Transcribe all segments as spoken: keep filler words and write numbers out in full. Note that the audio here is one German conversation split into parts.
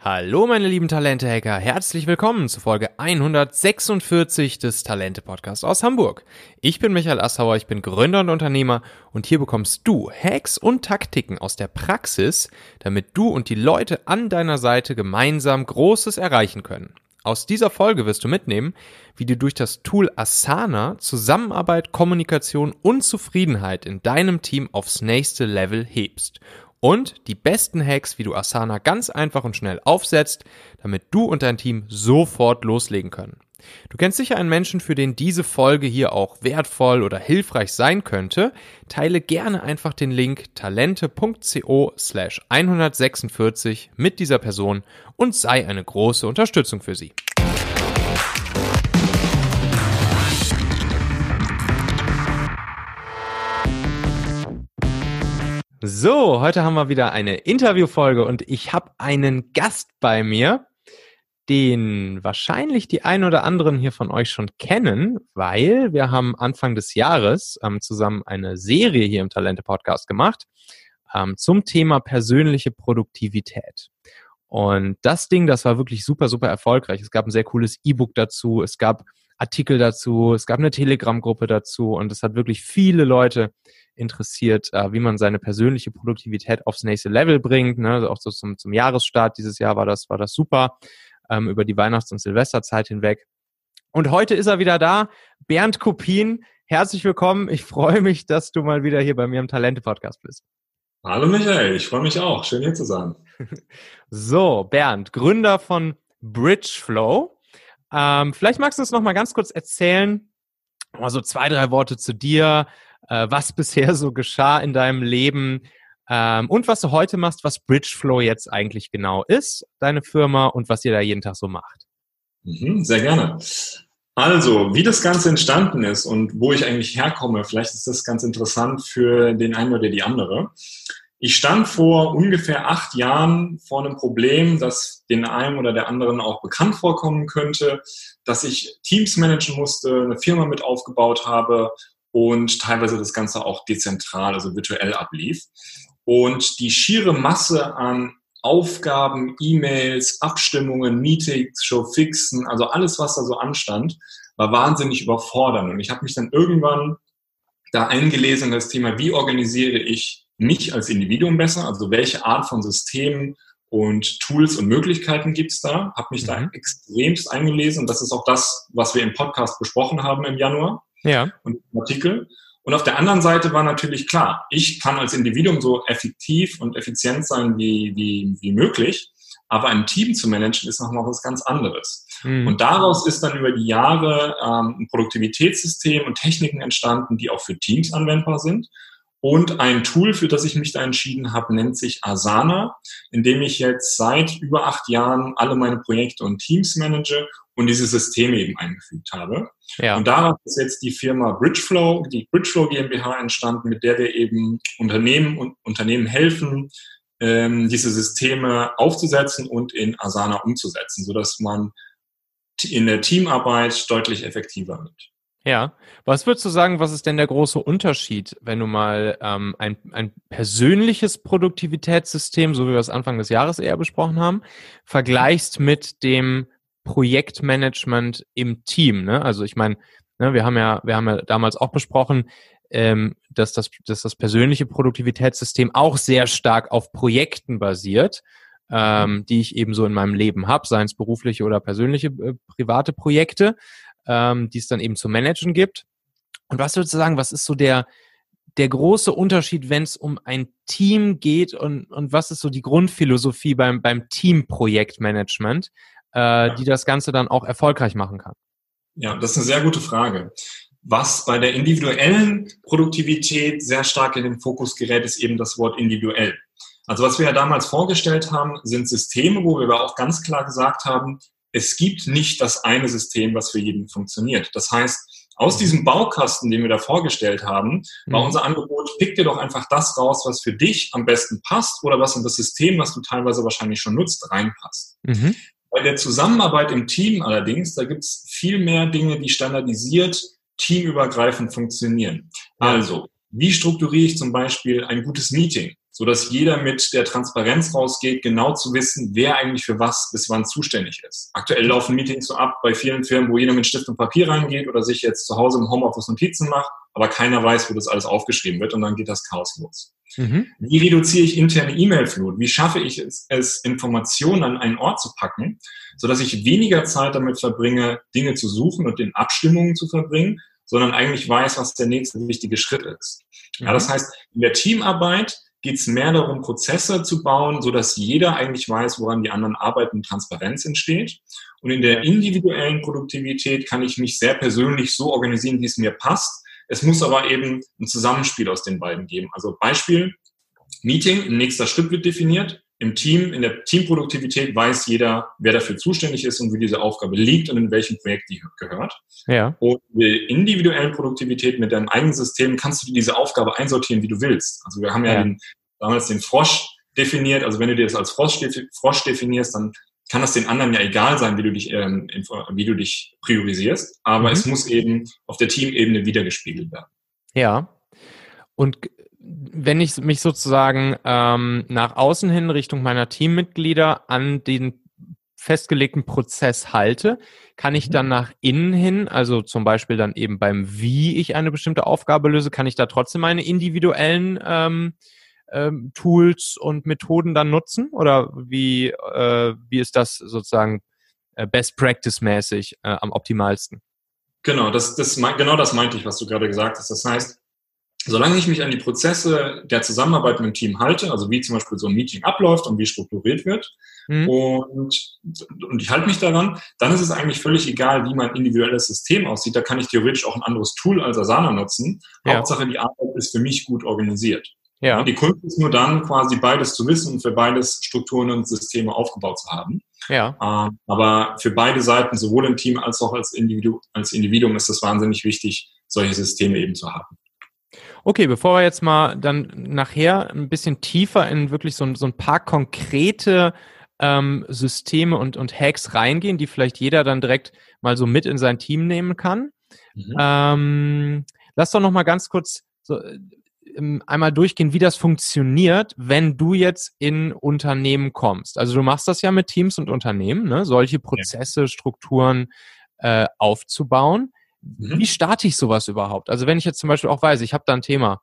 Hallo meine lieben Talente-Hacker, herzlich willkommen zu Folge hundertsechsundvierzig des Talente-Podcasts aus Hamburg. Ich bin Michael Assauer, ich bin Gründer und Unternehmer und hier bekommst du Hacks und Taktiken aus der Praxis, damit du und die Leute an deiner Seite gemeinsam Großes erreichen können. Aus dieser Folge wirst du mitnehmen, wie du durch das Tool Asana Zusammenarbeit, Kommunikation und Zufriedenheit in deinem Team aufs nächste Level hebst. Und die besten Hacks, wie du Asana ganz einfach und schnell aufsetzt, damit du und dein Team sofort loslegen können. Du kennst sicher einen Menschen, für den diese Folge hier auch wertvoll oder hilfreich sein könnte. Teile gerne einfach den Link talente.co slash hundertsechsundvierzig mit dieser Person und sei eine große Unterstützung für sie. So, heute haben wir wieder eine Interviewfolge und ich habe einen Gast bei mir, den wahrscheinlich die ein oder anderen hier von euch schon kennen, weil wir haben Anfang des Jahres ähm, zusammen eine Serie hier im Talente-Podcast gemacht ähm, zum Thema persönliche Produktivität. Und das Ding, das war wirklich super, super erfolgreich. Es gab ein sehr cooles E-Book dazu, es gab Artikel dazu, es gab eine Telegram-Gruppe dazu und es hat wirklich viele Leute interessiert, äh, wie man seine persönliche Produktivität aufs nächste Level bringt. Ne? Also auch so zum, zum Jahresstart dieses Jahr war das, war das super, ähm, über die Weihnachts- und Silvesterzeit hinweg. Und heute ist er wieder da, Bernd Kopin. Herzlich willkommen. Ich freue mich, dass du mal wieder hier bei mir im Talente-Podcast bist. Hallo Michael, ich freue mich auch. Schön hier zu sein. So, Bernd, Gründer von Bridgeflow. Ähm, vielleicht magst du uns noch mal ganz kurz erzählen, mal so zwei, drei Worte zu dir, äh, was bisher so geschah in deinem Leben ähm, und was du heute machst, was Bridgeflow jetzt eigentlich genau ist, deine Firma und was ihr da jeden Tag so macht. Mhm, sehr gerne. Also, wie das Ganze entstanden ist und wo ich eigentlich herkomme, vielleicht ist das ganz interessant für den einen oder die andere. Ich stand vor ungefähr acht Jahren vor einem Problem, das den einen oder der anderen auch bekannt vorkommen könnte, dass ich Teams managen musste, eine Firma mit aufgebaut habe und teilweise das Ganze auch dezentral, also virtuell ablief. Und die schiere Masse an Aufgaben, E-Mails, Abstimmungen, Meetings, Showfixen, also alles, was da so anstand, war wahnsinnig überfordernd. Und ich habe mich dann irgendwann da eingelesen in das Thema, wie organisiere ich mich als Individuum besser, also welche Art von Systemen und Tools und Möglichkeiten gibt's da, habe mich mhm. da extremst eingelesen und das ist auch das, was wir im Podcast besprochen haben im Januar ja. und im Artikel. Und auf der anderen Seite war natürlich klar, ich kann als Individuum so effektiv und effizient sein wie, wie, wie möglich, aber ein Team zu managen ist noch mal was ganz anderes. Mhm. Und daraus ist dann über die Jahre ähm, ein Produktivitätssystem und Techniken entstanden, die auch für Teams anwendbar sind. Und ein Tool, für das ich mich da entschieden habe, nennt sich Asana, in dem ich jetzt seit über acht Jahren alle meine Projekte und Teams manage und diese Systeme eben eingefügt habe. Ja. Und daraus ist jetzt die Firma Bridgeflow, die Bridgeflow GmbH entstanden, mit der wir eben Unternehmen und Unternehmen helfen, ähm, diese Systeme aufzusetzen und in Asana umzusetzen, sodass man in der Teamarbeit deutlich effektiver wird. Ja, was würdest du sagen, was ist denn der große Unterschied, wenn du mal ähm, ein, ein persönliches Produktivitätssystem, so wie wir es Anfang des Jahres eher besprochen haben, vergleichst mit dem Projektmanagement im Team, ne? Also ich meine, ne, wir haben ja, wir haben ja damals auch besprochen, ähm, dass das, dass das persönliche Produktivitätssystem auch sehr stark auf Projekten basiert, ähm, die ich eben so in meinem Leben habe, seien es berufliche oder persönliche äh, private Projekte, ähm, die es dann eben zu managen gibt. Und was würdest du sagen, was ist so der der große Unterschied, wenn es um ein Team geht und und was ist so die Grundphilosophie beim beim Teamprojektmanagement, äh, die das Ganze dann auch erfolgreich machen kann? Ja, das ist eine sehr gute Frage. Was bei der individuellen Produktivität sehr stark in den Fokus gerät, ist eben das Wort individuell. Also was wir ja damals vorgestellt haben, sind Systeme, wo wir aber auch ganz klar gesagt haben, es gibt nicht das eine System, was für jeden funktioniert. Das heißt, aus diesem Baukasten, den wir da vorgestellt haben, war unser Angebot, pick dir doch einfach das raus, was für dich am besten passt oder was in das System, was du teilweise wahrscheinlich schon nutzt, reinpasst. Mhm. Bei der Zusammenarbeit im Team allerdings, da gibt es viel mehr Dinge, die standardisiert, teamübergreifend funktionieren. Ja. Also, wie strukturiere ich zum Beispiel ein gutes Meeting? sodass jeder mit der Transparenz rausgeht, genau zu wissen, wer eigentlich für was bis wann zuständig ist. Aktuell laufen Meetings so ab bei vielen Firmen, wo jeder mit Stift und Papier reingeht oder sich jetzt zu Hause im Homeoffice Notizen macht, aber keiner weiß, wo das alles aufgeschrieben wird und dann geht das Chaos los. Mhm. Wie reduziere ich interne E-Mail-Flut? Wie schaffe ich es, es, Informationen an einen Ort zu packen, sodass ich weniger Zeit damit verbringe, Dinge zu suchen und in Abstimmungen zu verbringen, sondern eigentlich weiß, was der nächste wichtige Schritt ist. Mhm. Ja, das heißt, in der Teamarbeit geht es mehr darum, Prozesse zu bauen, sodass jeder eigentlich weiß, woran die anderen arbeiten und Transparenz entsteht. Und in der individuellen Produktivität kann ich mich sehr persönlich so organisieren, wie es mir passt. Es muss aber eben ein Zusammenspiel aus den beiden geben. Also Beispiel, Meeting, ein nächster Schritt wird definiert. Im Team, in der Teamproduktivität weiß jeder, wer dafür zuständig ist und wie diese Aufgabe liegt und in welchem Projekt die gehört. Ja. Und in der individuellen Produktivität mit deinem eigenen System kannst du dir diese Aufgabe einsortieren, wie du willst. Also wir haben ja, ja. Den, damals den Frosch definiert. Also wenn du dir das als Frosch, Frosch definierst, dann kann das den anderen ja egal sein, wie du dich, ähm, wie du dich priorisierst. Aber mhm. es muss eben auf der Teamebene wiedergespiegelt werden. Ja. Und wenn ich mich sozusagen ähm, nach außen hin Richtung meiner Teammitglieder an den festgelegten Prozess halte, kann ich dann nach innen hin, also zum Beispiel dann eben beim Wie ich eine bestimmte Aufgabe löse, kann ich da trotzdem meine individuellen ähm, ähm, Tools und Methoden dann nutzen? Oder wie, äh, wie ist das sozusagen äh, Best-Practice-mäßig äh, am optimalsten? Genau, das, das, genau das meinte ich, was du gerade gesagt hast. Das heißt, solange ich mich an die Prozesse der Zusammenarbeit mit dem Team halte, also wie zum Beispiel so ein Meeting abläuft und wie strukturiert wird, mhm. und, und ich halte mich daran, dann ist es eigentlich völlig egal, wie mein individuelles System aussieht. Da kann ich theoretisch auch ein anderes Tool als Asana nutzen. Ja. Hauptsache, die Arbeit ist für mich gut organisiert. Ja. Die Kunst ist nur dann, quasi beides zu wissen und für beides Strukturen und Systeme aufgebaut zu haben. Ja. Aber für beide Seiten, sowohl im Team als auch als Individu- als Individuum, ist es wahnsinnig wichtig, solche Systeme eben zu haben. Okay, bevor wir jetzt mal dann nachher ein bisschen tiefer in wirklich so ein, so ein paar konkrete ähm, Systeme und, und Hacks reingehen, die vielleicht jeder dann direkt mal so mit in sein Team nehmen kann, mhm. ähm, lass doch noch mal ganz kurz so, ähm, einmal durchgehen, wie das funktioniert, wenn du jetzt in Unternehmen kommst. Also du machst das ja mit Teams und Unternehmen, ne? Solche Prozesse, ja. Strukturen äh, aufzubauen. Wie starte ich sowas überhaupt? Also wenn ich jetzt zum Beispiel auch weiß, ich habe da ein Thema,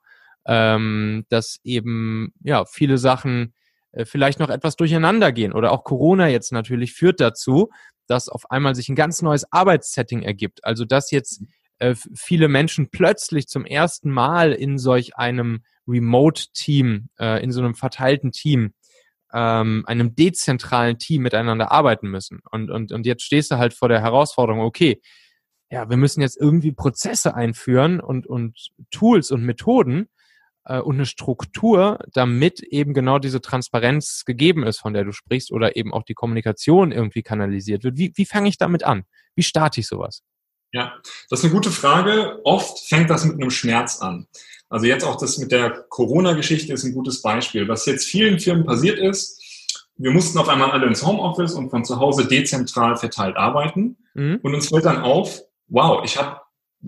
ähm, dass eben ja viele Sachen äh, vielleicht noch etwas durcheinander gehen oder auch Corona jetzt natürlich führt dazu, dass auf einmal sich ein ganz neues Arbeitssetting ergibt. Also dass jetzt äh, viele Menschen plötzlich zum ersten Mal in solch einem Remote-Team, äh, in so einem verteilten Team, ähm, einem dezentralen Team miteinander arbeiten müssen. Und, und, und jetzt stehst du halt vor der Herausforderung, okay, ja, wir müssen jetzt irgendwie Prozesse einführen und, und Tools und Methoden äh, und eine Struktur, damit eben genau diese Transparenz gegeben ist, von der du sprichst, oder eben auch die Kommunikation irgendwie kanalisiert wird. Wie, wie fange ich damit an? Wie starte ich sowas? Ja, das ist eine gute Frage. Oft fängt das mit einem Schmerz an. Also jetzt auch das mit der Corona-Geschichte ist ein gutes Beispiel. Was jetzt vielen Firmen passiert ist, wir mussten auf einmal alle ins Homeoffice und von zu Hause dezentral verteilt arbeiten. Mhm. Und uns fällt dann auf, wow, ich habe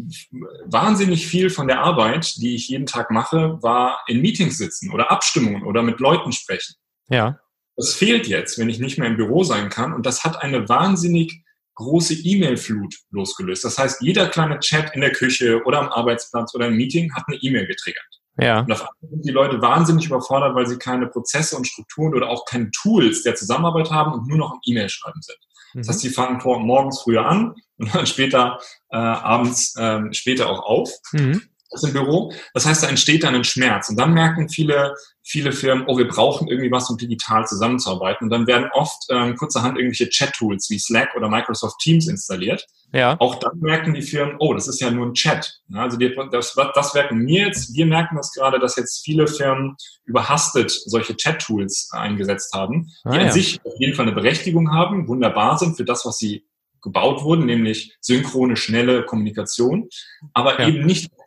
wahnsinnig viel von der Arbeit, die ich jeden Tag mache, war in Meetings sitzen oder Abstimmungen oder mit Leuten sprechen. Ja. Das fehlt jetzt, wenn ich nicht mehr im Büro sein kann. Und das hat eine wahnsinnig große E-Mail-Flut losgelöst. Das heißt, jeder kleine Chat in der Küche oder am Arbeitsplatz oder im Meeting hat eine E-Mail getriggert. Ja. Und auf einmal sind die Leute wahnsinnig überfordert, weil sie keine Prozesse und Strukturen oder auch keine Tools der Zusammenarbeit haben und nur noch im E-Mail schreiben sind. Das heißt, die fangen vor, morgens früher an und dann später äh, abends äh, später auch auf. Mhm. Das im Büro. Das heißt, da entsteht dann ein Schmerz. Und dann merken viele, viele Firmen, oh, wir brauchen irgendwie was, um digital zusammenzuarbeiten. Und dann werden oft ähm, kurzerhand irgendwelche Chat-Tools wie Slack oder Microsoft Teams installiert. Ja. Auch dann merken die Firmen, oh, das ist ja nur ein Chat. Also die, das, das merken wir jetzt. Wir merken das gerade, dass jetzt viele Firmen überhastet solche Chat-Tools eingesetzt haben, die ah, an ja. sich auf jeden Fall eine Berechtigung haben, wunderbar sind für das, was sie gebaut wurden, nämlich synchrone, schnelle Kommunikation, aber ja. eben nicht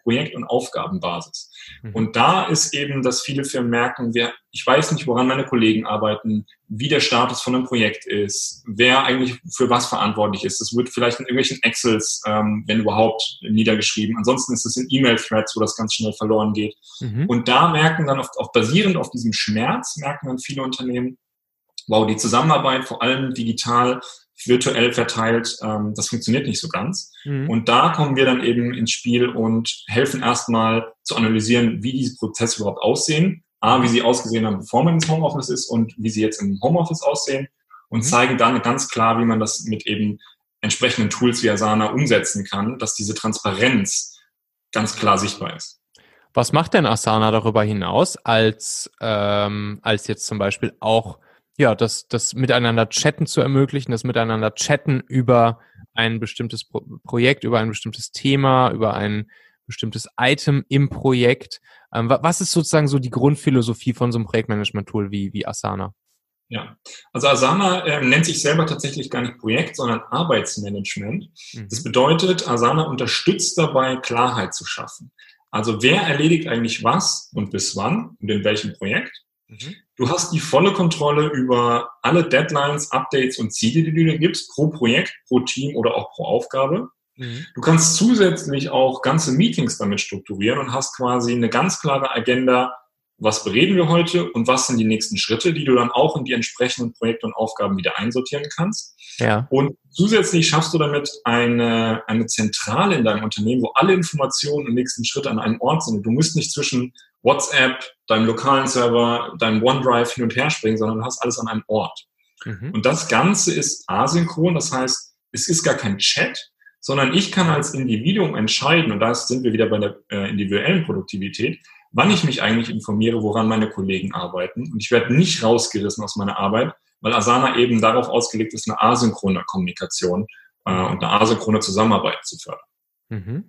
Projekt- und Aufgabenbasis. Mhm. Und da ist eben, dass viele Firmen merken, wer, ich weiß nicht, woran meine Kollegen arbeiten, wie der Status von einem Projekt ist, wer eigentlich für was verantwortlich ist. Das wird vielleicht in irgendwelchen Excels, ähm, wenn überhaupt, niedergeschrieben. Ansonsten ist es in E-Mail-Threads, wo das ganz schnell verloren geht. Mhm. Und da merken dann, oft, auch basierend auf diesem Schmerz, merken dann viele Unternehmen, wow, die Zusammenarbeit, vor allem digital, virtuell verteilt, ähm, das funktioniert nicht so ganz. Mhm. Und da kommen wir dann eben ins Spiel und helfen erstmal zu analysieren, wie diese Prozesse überhaupt aussehen. A, wie sie ausgesehen haben, bevor man ins Homeoffice ist und wie sie jetzt im Homeoffice aussehen und Mhm. zeigen dann ganz klar, wie man das mit eben entsprechenden Tools wie Asana umsetzen kann, dass diese Transparenz ganz klar sichtbar ist. Was macht denn Asana darüber hinaus, als, ähm, als jetzt zum Beispiel auch ja, das, das Miteinander chatten zu ermöglichen, das Miteinander chatten über ein bestimmtes Pro- Projekt, über ein bestimmtes Thema, über ein bestimmtes Item im Projekt. Ähm, wa- was ist sozusagen so die Grundphilosophie von so einem Projektmanagement-Tool wie, wie Asana? Ja, also Asana äh, nennt sich selber tatsächlich gar nicht Projekt, sondern Arbeitsmanagement. Mhm. Das bedeutet, Asana unterstützt dabei, Klarheit zu schaffen. Also wer erledigt eigentlich was und bis wann und in welchem Projekt? Mhm. Du hast die volle Kontrolle über alle Deadlines, Updates und Ziele, die du dir gibst, pro Projekt, pro Team oder auch pro Aufgabe. Mhm. Du kannst zusätzlich auch ganze Meetings damit strukturieren und hast quasi eine ganz klare Agenda, was bereden wir heute und was sind die nächsten Schritte, die du dann auch in die entsprechenden Projekte und Aufgaben wieder einsortieren kannst. Ja. Und zusätzlich schaffst du damit eine, eine Zentrale in deinem Unternehmen, wo alle Informationen und nächsten Schritte an einem Ort sind. Du musst nicht zwischen WhatsApp, deinem lokalen Server, deinem OneDrive hin und her springen, sondern du hast alles an einem Ort. Mhm. Und das Ganze ist asynchron, das heißt, es ist gar kein Chat, sondern ich kann als Individuum entscheiden, und da sind wir wieder bei der äh, individuellen Produktivität, wann ich mich eigentlich informiere, woran meine Kollegen arbeiten. Und ich werde nicht rausgerissen aus meiner Arbeit, weil Asana eben darauf ausgelegt ist, eine asynchrone Kommunikation äh, und eine asynchrone Zusammenarbeit zu fördern. Mhm.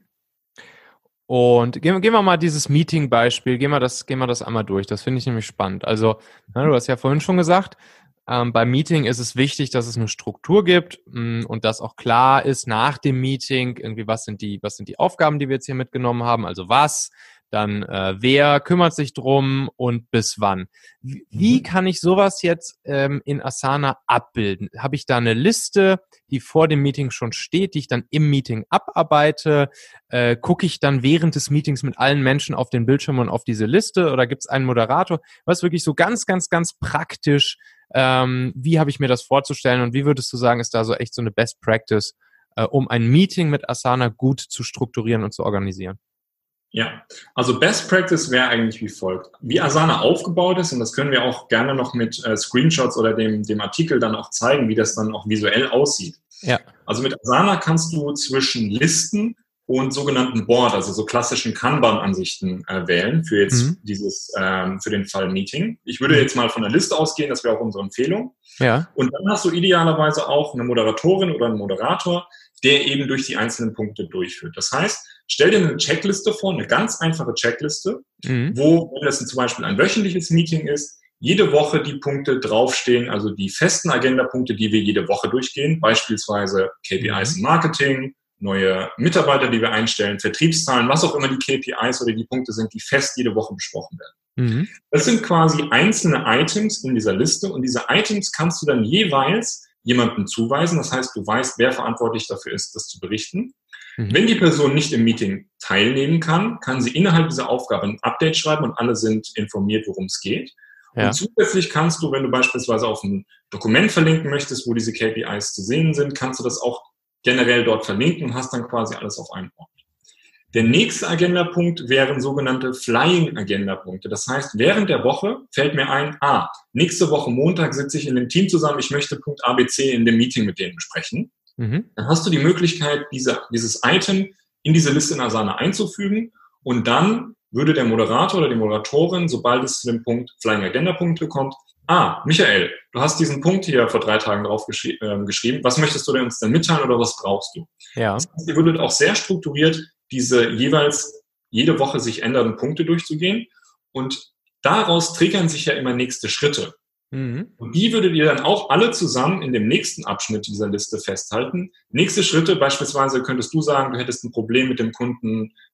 Und gehen, gehen wir mal dieses Meeting-Beispiel, gehen wir das, gehen wir das einmal durch. Das finde ich nämlich spannend. Also, ne, du hast ja vorhin schon gesagt, ähm, beim Meeting ist es wichtig, dass es eine Struktur gibt mh, und dass auch klar ist nach dem Meeting irgendwie, was sind die, was sind die Aufgaben, die wir jetzt hier mitgenommen haben, also was, dann äh, wer kümmert sich drum und bis wann. Wie, wie Mhm. kann ich sowas jetzt ähm, in Asana abbilden? Habe ich da eine Liste, die vor dem Meeting schon steht, die ich dann im Meeting abarbeite? Äh, gucke ich dann während des Meetings mit allen Menschen auf den Bildschirm und auf diese Liste oder gibt es einen Moderator? Was wirklich so ganz, ganz, ganz praktisch, ähm, wie habe ich mir das vorzustellen und wie würdest du sagen, ist da so echt so eine Best Practice, äh, um ein Meeting mit Asana gut zu strukturieren und zu organisieren? Ja, also Best Practice wäre eigentlich wie folgt. Wie Asana aufgebaut ist, und das können wir auch gerne noch mit äh, Screenshots oder dem, dem Artikel dann auch zeigen, wie das dann auch visuell aussieht. Ja. Also mit Asana kannst du zwischen Listen und sogenannten Board, also so klassischen Kanban-Ansichten äh, wählen für jetzt Mhm. dieses, ähm, für den Fall Meeting. Ich würde jetzt mal von der Liste ausgehen, das wäre auch unsere Empfehlung. Ja. Und dann hast du idealerweise auch eine Moderatorin oder einen Moderator, der eben durch die einzelnen Punkte durchführt. Das heißt, stell dir eine Checkliste vor, eine ganz einfache Checkliste, Mhm. wo, wenn das zum Beispiel ein wöchentliches Meeting ist, jede Woche die Punkte draufstehen, also die festen Agendapunkte, die wir jede Woche durchgehen, beispielsweise K P Is im Marketing, neue Mitarbeiter, die wir einstellen, Vertriebszahlen, was auch immer die K P Is oder die Punkte sind, die fest jede Woche besprochen werden. Mhm. Das sind quasi einzelne Items in dieser Liste und diese Items kannst du dann jeweils jemandem zuweisen. Das heißt, du weißt, wer verantwortlich dafür ist, das zu berichten. Mhm. Wenn die Person nicht im Meeting teilnehmen kann, kann sie innerhalb dieser Aufgabe ein Update schreiben und alle sind informiert, worum es geht. Ja. Und zusätzlich kannst du, wenn du beispielsweise auf ein Dokument verlinken möchtest, wo diese K P Is zu sehen sind, kannst du das auch generell dort verlinken und hast dann quasi alles auf einem Ort. Der nächste Agendapunkt wären sogenannte Flying Agendapunkte. Das heißt, während der Woche fällt mir ein, ah, nächste Woche Montag sitze ich in dem Team zusammen, ich möchte Punkt A B C in dem Meeting mit denen besprechen. Mhm. Dann hast du die Möglichkeit, diese, dieses Item in diese Liste in Asana einzufügen und dann würde der Moderator oder die Moderatorin, sobald es zu dem Punkt Flying Agenda Punkte kommt, ah, Michael, du hast diesen Punkt hier vor drei Tagen drauf geschri- äh, geschrieben, was möchtest du denn uns denn mitteilen oder was brauchst du? Ja. Das heißt, ihr würdet auch sehr strukturiert diese jeweils jede Woche sich ändernden Punkte durchzugehen und daraus triggern sich ja immer nächste Schritte. Mhm. Und die würdet ihr dann auch alle zusammen in dem nächsten Abschnitt dieser Liste festhalten. Nächste Schritte, beispielsweise könntest du sagen, du hättest ein Problem mit dem Kunden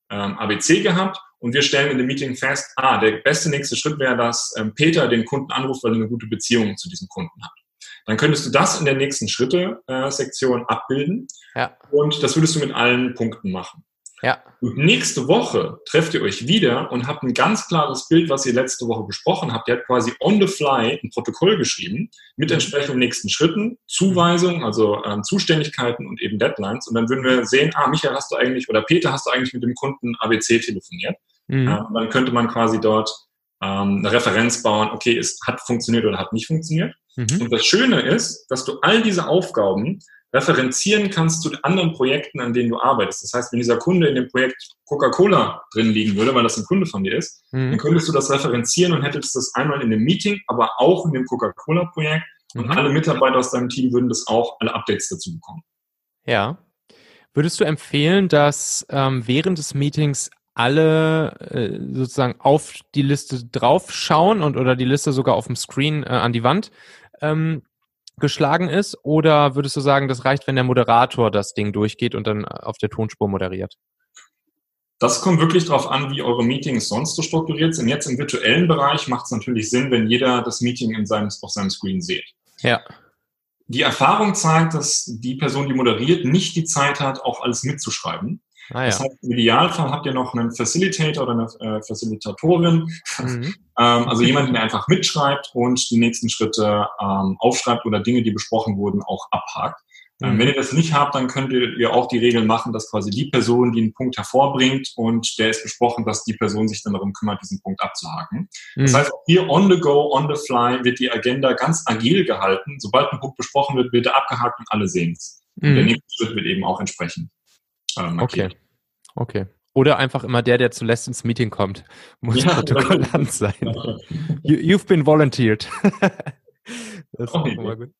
ähm, A B C gehabt und wir stellen in dem Meeting fest, ah, der beste nächste Schritt wäre, dass ähm, Peter den Kunden anruft, weil er eine gute Beziehung zu diesem Kunden hat. Dann könntest du das in der nächsten Schritte-Sektion äh, abbilden Ja. und das würdest du mit allen Punkten machen. Ja. Und nächste Woche trefft ihr euch wieder und habt ein ganz klares Bild, was ihr letzte Woche besprochen habt. Ihr habt quasi on the fly ein Protokoll geschrieben mit entsprechenden nächsten Schritten, Zuweisungen, also ähm, Zuständigkeiten und eben Deadlines. Und dann würden wir sehen, ah, Michael, hast du eigentlich, oder Peter, hast du eigentlich mit dem Kunden A B C telefoniert? Mhm. Äh, dann könnte man quasi dort ähm, eine Referenz bauen, okay, es hat funktioniert oder hat nicht funktioniert. Mhm. Und das Schöne ist, dass du all diese Aufgaben referenzieren kannst zu anderen Projekten, an denen du arbeitest. Das heißt, wenn dieser Kunde in dem Projekt Coca-Cola drin liegen würde, weil das ein Kunde von dir ist, mhm. dann könntest du das referenzieren und hättest das einmal in dem Meeting, aber auch in dem Coca-Cola-Projekt und mhm. alle Mitarbeiter aus deinem Team würden das auch, alle Updates dazu bekommen. Ja. Würdest du empfehlen, dass ähm, während des Meetings alle äh, sozusagen auf die Liste draufschauen und oder die Liste sogar auf dem Screen äh, an die Wand ähm, geschlagen ist, oder würdest du sagen, das reicht, wenn der Moderator das Ding durchgeht und dann auf der Tonspur moderiert? Das kommt wirklich darauf an, wie eure Meetings sonst so strukturiert sind. Jetzt im virtuellen Bereich macht es natürlich Sinn, wenn jeder das Meeting in seinem, auf seinem Screen sieht. Ja. Die Erfahrung zeigt, dass die Person, die moderiert, nicht die Zeit hat, auch alles mitzuschreiben. Ah, ja. Das heißt, im Idealfall habt ihr noch einen Facilitator oder eine äh, Facilitatorin, mhm. ähm, also jemanden, der einfach mitschreibt und die nächsten Schritte ähm, aufschreibt oder Dinge, die besprochen wurden, auch abhakt. Mhm. Ähm, wenn ihr das nicht habt, dann könnt ihr auch die Regeln machen, dass quasi die Person, die einen Punkt hervorbringt und der ist besprochen, dass die Person sich dann darum kümmert, diesen Punkt abzuhaken. Mhm. Das heißt, auch hier on the go, on the fly wird die Agenda ganz agil gehalten. Sobald ein Punkt besprochen wird, wird er abgehakt und alle sehen es. Mhm. Und der nächste Schritt wird eben auch entsprechend markiert. Okay. Okay. Oder einfach immer der, der zuletzt ins Meeting kommt, muss ja, Protokollant sein. You, you've been volunteered. Das ist auch mal gut.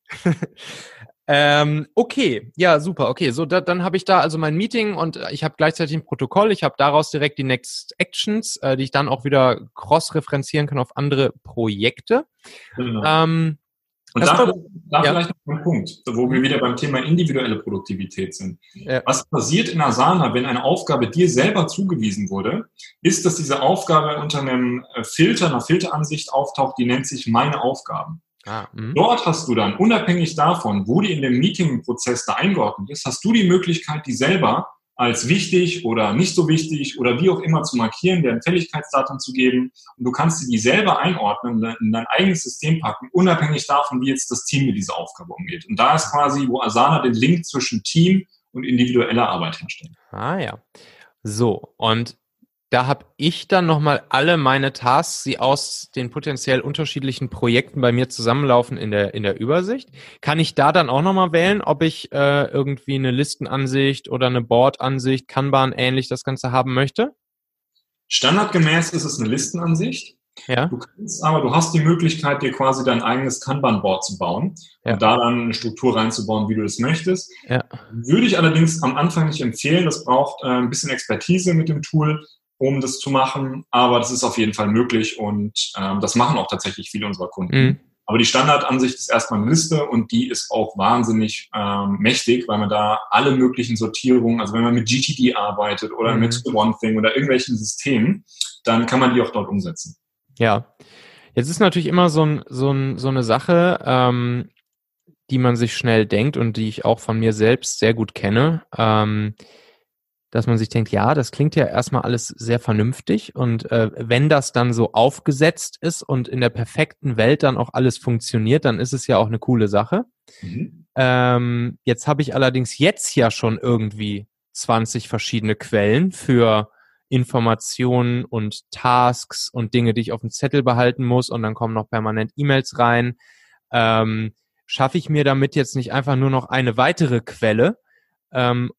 ähm, okay, ja, super. Okay, so da, dann habe ich da also mein Meeting und ich habe gleichzeitig ein Protokoll. Ich habe daraus direkt die Next Actions, äh, die ich dann auch wieder cross-referenzieren kann auf andere Projekte. Genau. Ähm, Und da, war, da ja. vielleicht noch ein Punkt, wo wir wieder beim Thema individuelle Produktivität sind. Ja. Was passiert in Asana, wenn eine Aufgabe dir selber zugewiesen wurde, ist, dass diese Aufgabe unter einem Filter, einer Filteransicht auftaucht, die nennt sich Meine Aufgaben. Ah, Dort hast du dann, unabhängig davon, wo die in dem Meeting-Prozess da eingeordnet ist, hast du die Möglichkeit, die selber als wichtig oder nicht so wichtig oder wie auch immer zu markieren, dir ein Fälligkeitsdatum zu geben. Und du kannst die selber einordnen, in dein eigenes System packen, unabhängig davon, wie jetzt das Team mit dieser Aufgabe umgeht. Und da ist quasi, wo Asana den Link zwischen Team und individueller Arbeit herstellt. Ah ja. So, und da habe ich dann nochmal alle meine Tasks, die aus den potenziell unterschiedlichen Projekten bei mir zusammenlaufen, in der in der Übersicht. Kann ich da dann auch nochmal wählen, ob ich äh, irgendwie eine Listenansicht oder eine Boardansicht, Kanban ähnlich das Ganze haben möchte? Standardgemäß ist es eine Listenansicht. Ja. Du kannst aber, du hast die Möglichkeit, dir quasi dein eigenes Kanban-Board zu bauen ja. und da dann eine Struktur reinzubauen, wie du das möchtest. Ja. Würde ich allerdings am Anfang nicht empfehlen. Das braucht äh, ein bisschen Expertise mit dem Tool, um das zu machen, aber das ist auf jeden Fall möglich und ähm, das machen auch tatsächlich viele unserer Kunden. Mhm. Aber die Standardansicht ist erstmal eine Liste und die ist auch wahnsinnig ähm, mächtig, weil man da alle möglichen Sortierungen, also wenn man mit G T D arbeitet oder mhm. mit One Thing oder irgendwelchen Systemen, dann kann man die auch dort umsetzen. Ja, jetzt ist natürlich immer so, ein, so, ein, so eine Sache, ähm, die man sich schnell denkt und die ich auch von mir selbst sehr gut kenne, ähm, dass man sich denkt, ja, das klingt ja erstmal alles sehr vernünftig und äh, wenn das dann so aufgesetzt ist und in der perfekten Welt dann auch alles funktioniert, dann ist es ja auch eine coole Sache. Mhm. Ähm, jetzt habe ich allerdings jetzt ja schon irgendwie zwanzig verschiedene Quellen für Informationen und Tasks und Dinge, die ich auf dem Zettel behalten muss und dann kommen noch permanent E-Mails rein. Ähm, schaffe ich mir damit jetzt nicht einfach nur noch eine weitere Quelle, ähm,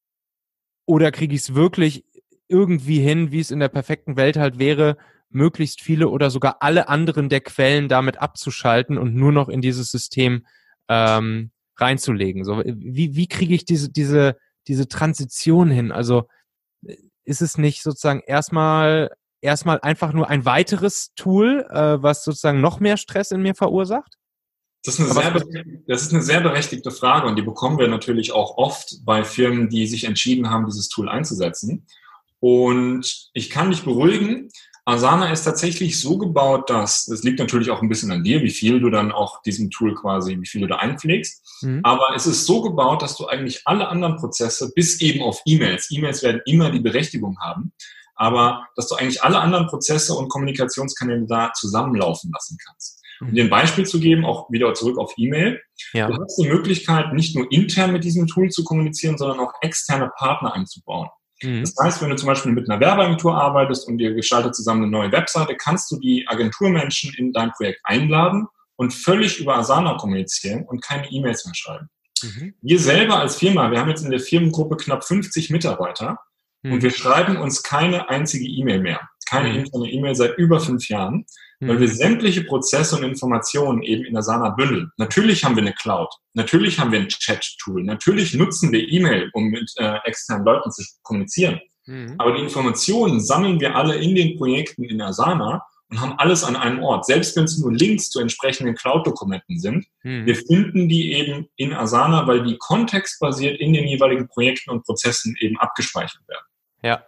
oder kriege ich es wirklich irgendwie hin, wie es in der perfekten Welt halt wäre, möglichst viele oder sogar alle anderen der Quellen damit abzuschalten und nur noch in dieses System ähm, reinzulegen? So, wie, wie kriege ich diese, diese, diese Transition hin? Also ist es nicht sozusagen erstmal, erstmal einfach nur ein weiteres Tool, äh, was sozusagen noch mehr Stress in mir verursacht? Das ist, eine sehr, das ist eine sehr berechtigte Frage und die bekommen wir natürlich auch oft bei Firmen, die sich entschieden haben, dieses Tool einzusetzen. Und ich kann dich beruhigen, Asana ist tatsächlich so gebaut, dass, das liegt natürlich auch ein bisschen an dir, wie viel du dann auch diesem Tool quasi, wie viel du da einpflegst. Mhm. Aber es ist so gebaut, dass du eigentlich alle anderen Prozesse, bis eben auf E-Mails, E-Mails werden immer die Berechtigung haben, aber dass du eigentlich alle anderen Prozesse und Kommunikationskanäle da zusammenlaufen lassen kannst. Um dir ein Beispiel zu geben, auch wieder zurück auf E-Mail. Ja. Du hast die Möglichkeit, nicht nur intern mit diesem Tool zu kommunizieren, sondern auch externe Partner einzubauen. Mhm. Das heißt, wenn du zum Beispiel mit einer Werbeagentur arbeitest und ihr gestaltet zusammen eine neue Webseite, kannst du die Agenturmenschen in dein Projekt einladen und völlig über Asana kommunizieren und keine E-Mails mehr schreiben. Mhm. Wir selber als Firma, wir haben jetzt in der Firmengruppe knapp fünfzig Mitarbeiter mhm. und wir schreiben uns keine einzige E-Mail mehr. Keine mhm. interne E-Mail seit über fünf Jahren, mhm. weil wir sämtliche Prozesse und Informationen eben in Asana bündeln. Natürlich haben wir eine Cloud, natürlich haben wir ein Chat-Tool, natürlich nutzen wir E-Mail, um mit äh, externen Leuten zu kommunizieren. Mhm. Aber die Informationen sammeln wir alle in den Projekten in Asana und haben alles an einem Ort. Selbst wenn es nur Links zu entsprechenden Cloud-Dokumenten sind, mhm. wir finden die eben in Asana, weil die kontextbasiert in den jeweiligen Projekten und Prozessen eben abgespeichert werden. Ja.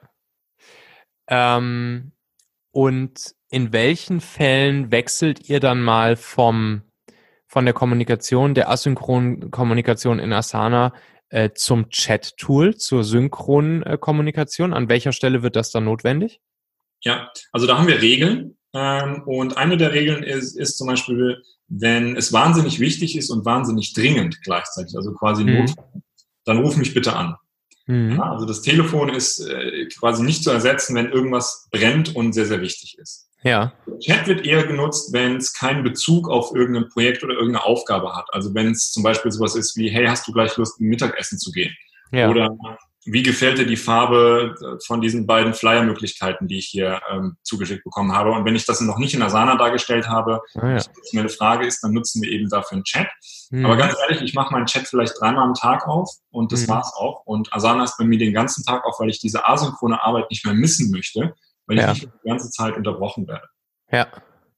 Ähm, und in welchen Fällen wechselt ihr dann mal vom von der Kommunikation, der asynchronen Kommunikation in Asana äh, zum Chat-Tool, zur synchronen äh, Kommunikation? An welcher Stelle wird das dann notwendig? Ja, also da haben wir Regeln. Ähm, und eine der Regeln ist, ist zum Beispiel, wenn es wahnsinnig wichtig ist und wahnsinnig dringend gleichzeitig, also quasi mhm. Notfall, dann ruf mich bitte an. Mhm. Ja, also das Telefon ist äh, quasi nicht zu ersetzen, wenn irgendwas brennt und sehr, sehr wichtig ist. Ja. Chat wird eher genutzt, wenn es keinen Bezug auf irgendein Projekt oder irgendeine Aufgabe hat. Also wenn es zum Beispiel sowas ist wie, hey, hast du gleich Lust, ein Mittagessen zu gehen? Ja. Oder wie gefällt dir die Farbe von diesen beiden Flyer-Möglichkeiten, die ich hier ähm, zugeschickt bekommen habe? Und wenn ich das noch nicht in Asana dargestellt habe, ah, ja. das eine Frage ist, dann nutzen wir eben dafür einen Chat. Mhm. Aber ganz ehrlich, ich mache meinen Chat vielleicht dreimal am Tag auf und das mhm. war's auch. Und Asana ist bei mir den ganzen Tag auf, weil ich diese asynchrone Arbeit nicht mehr missen möchte, weil ja. ich nicht die ganze Zeit unterbrochen werde. Ja.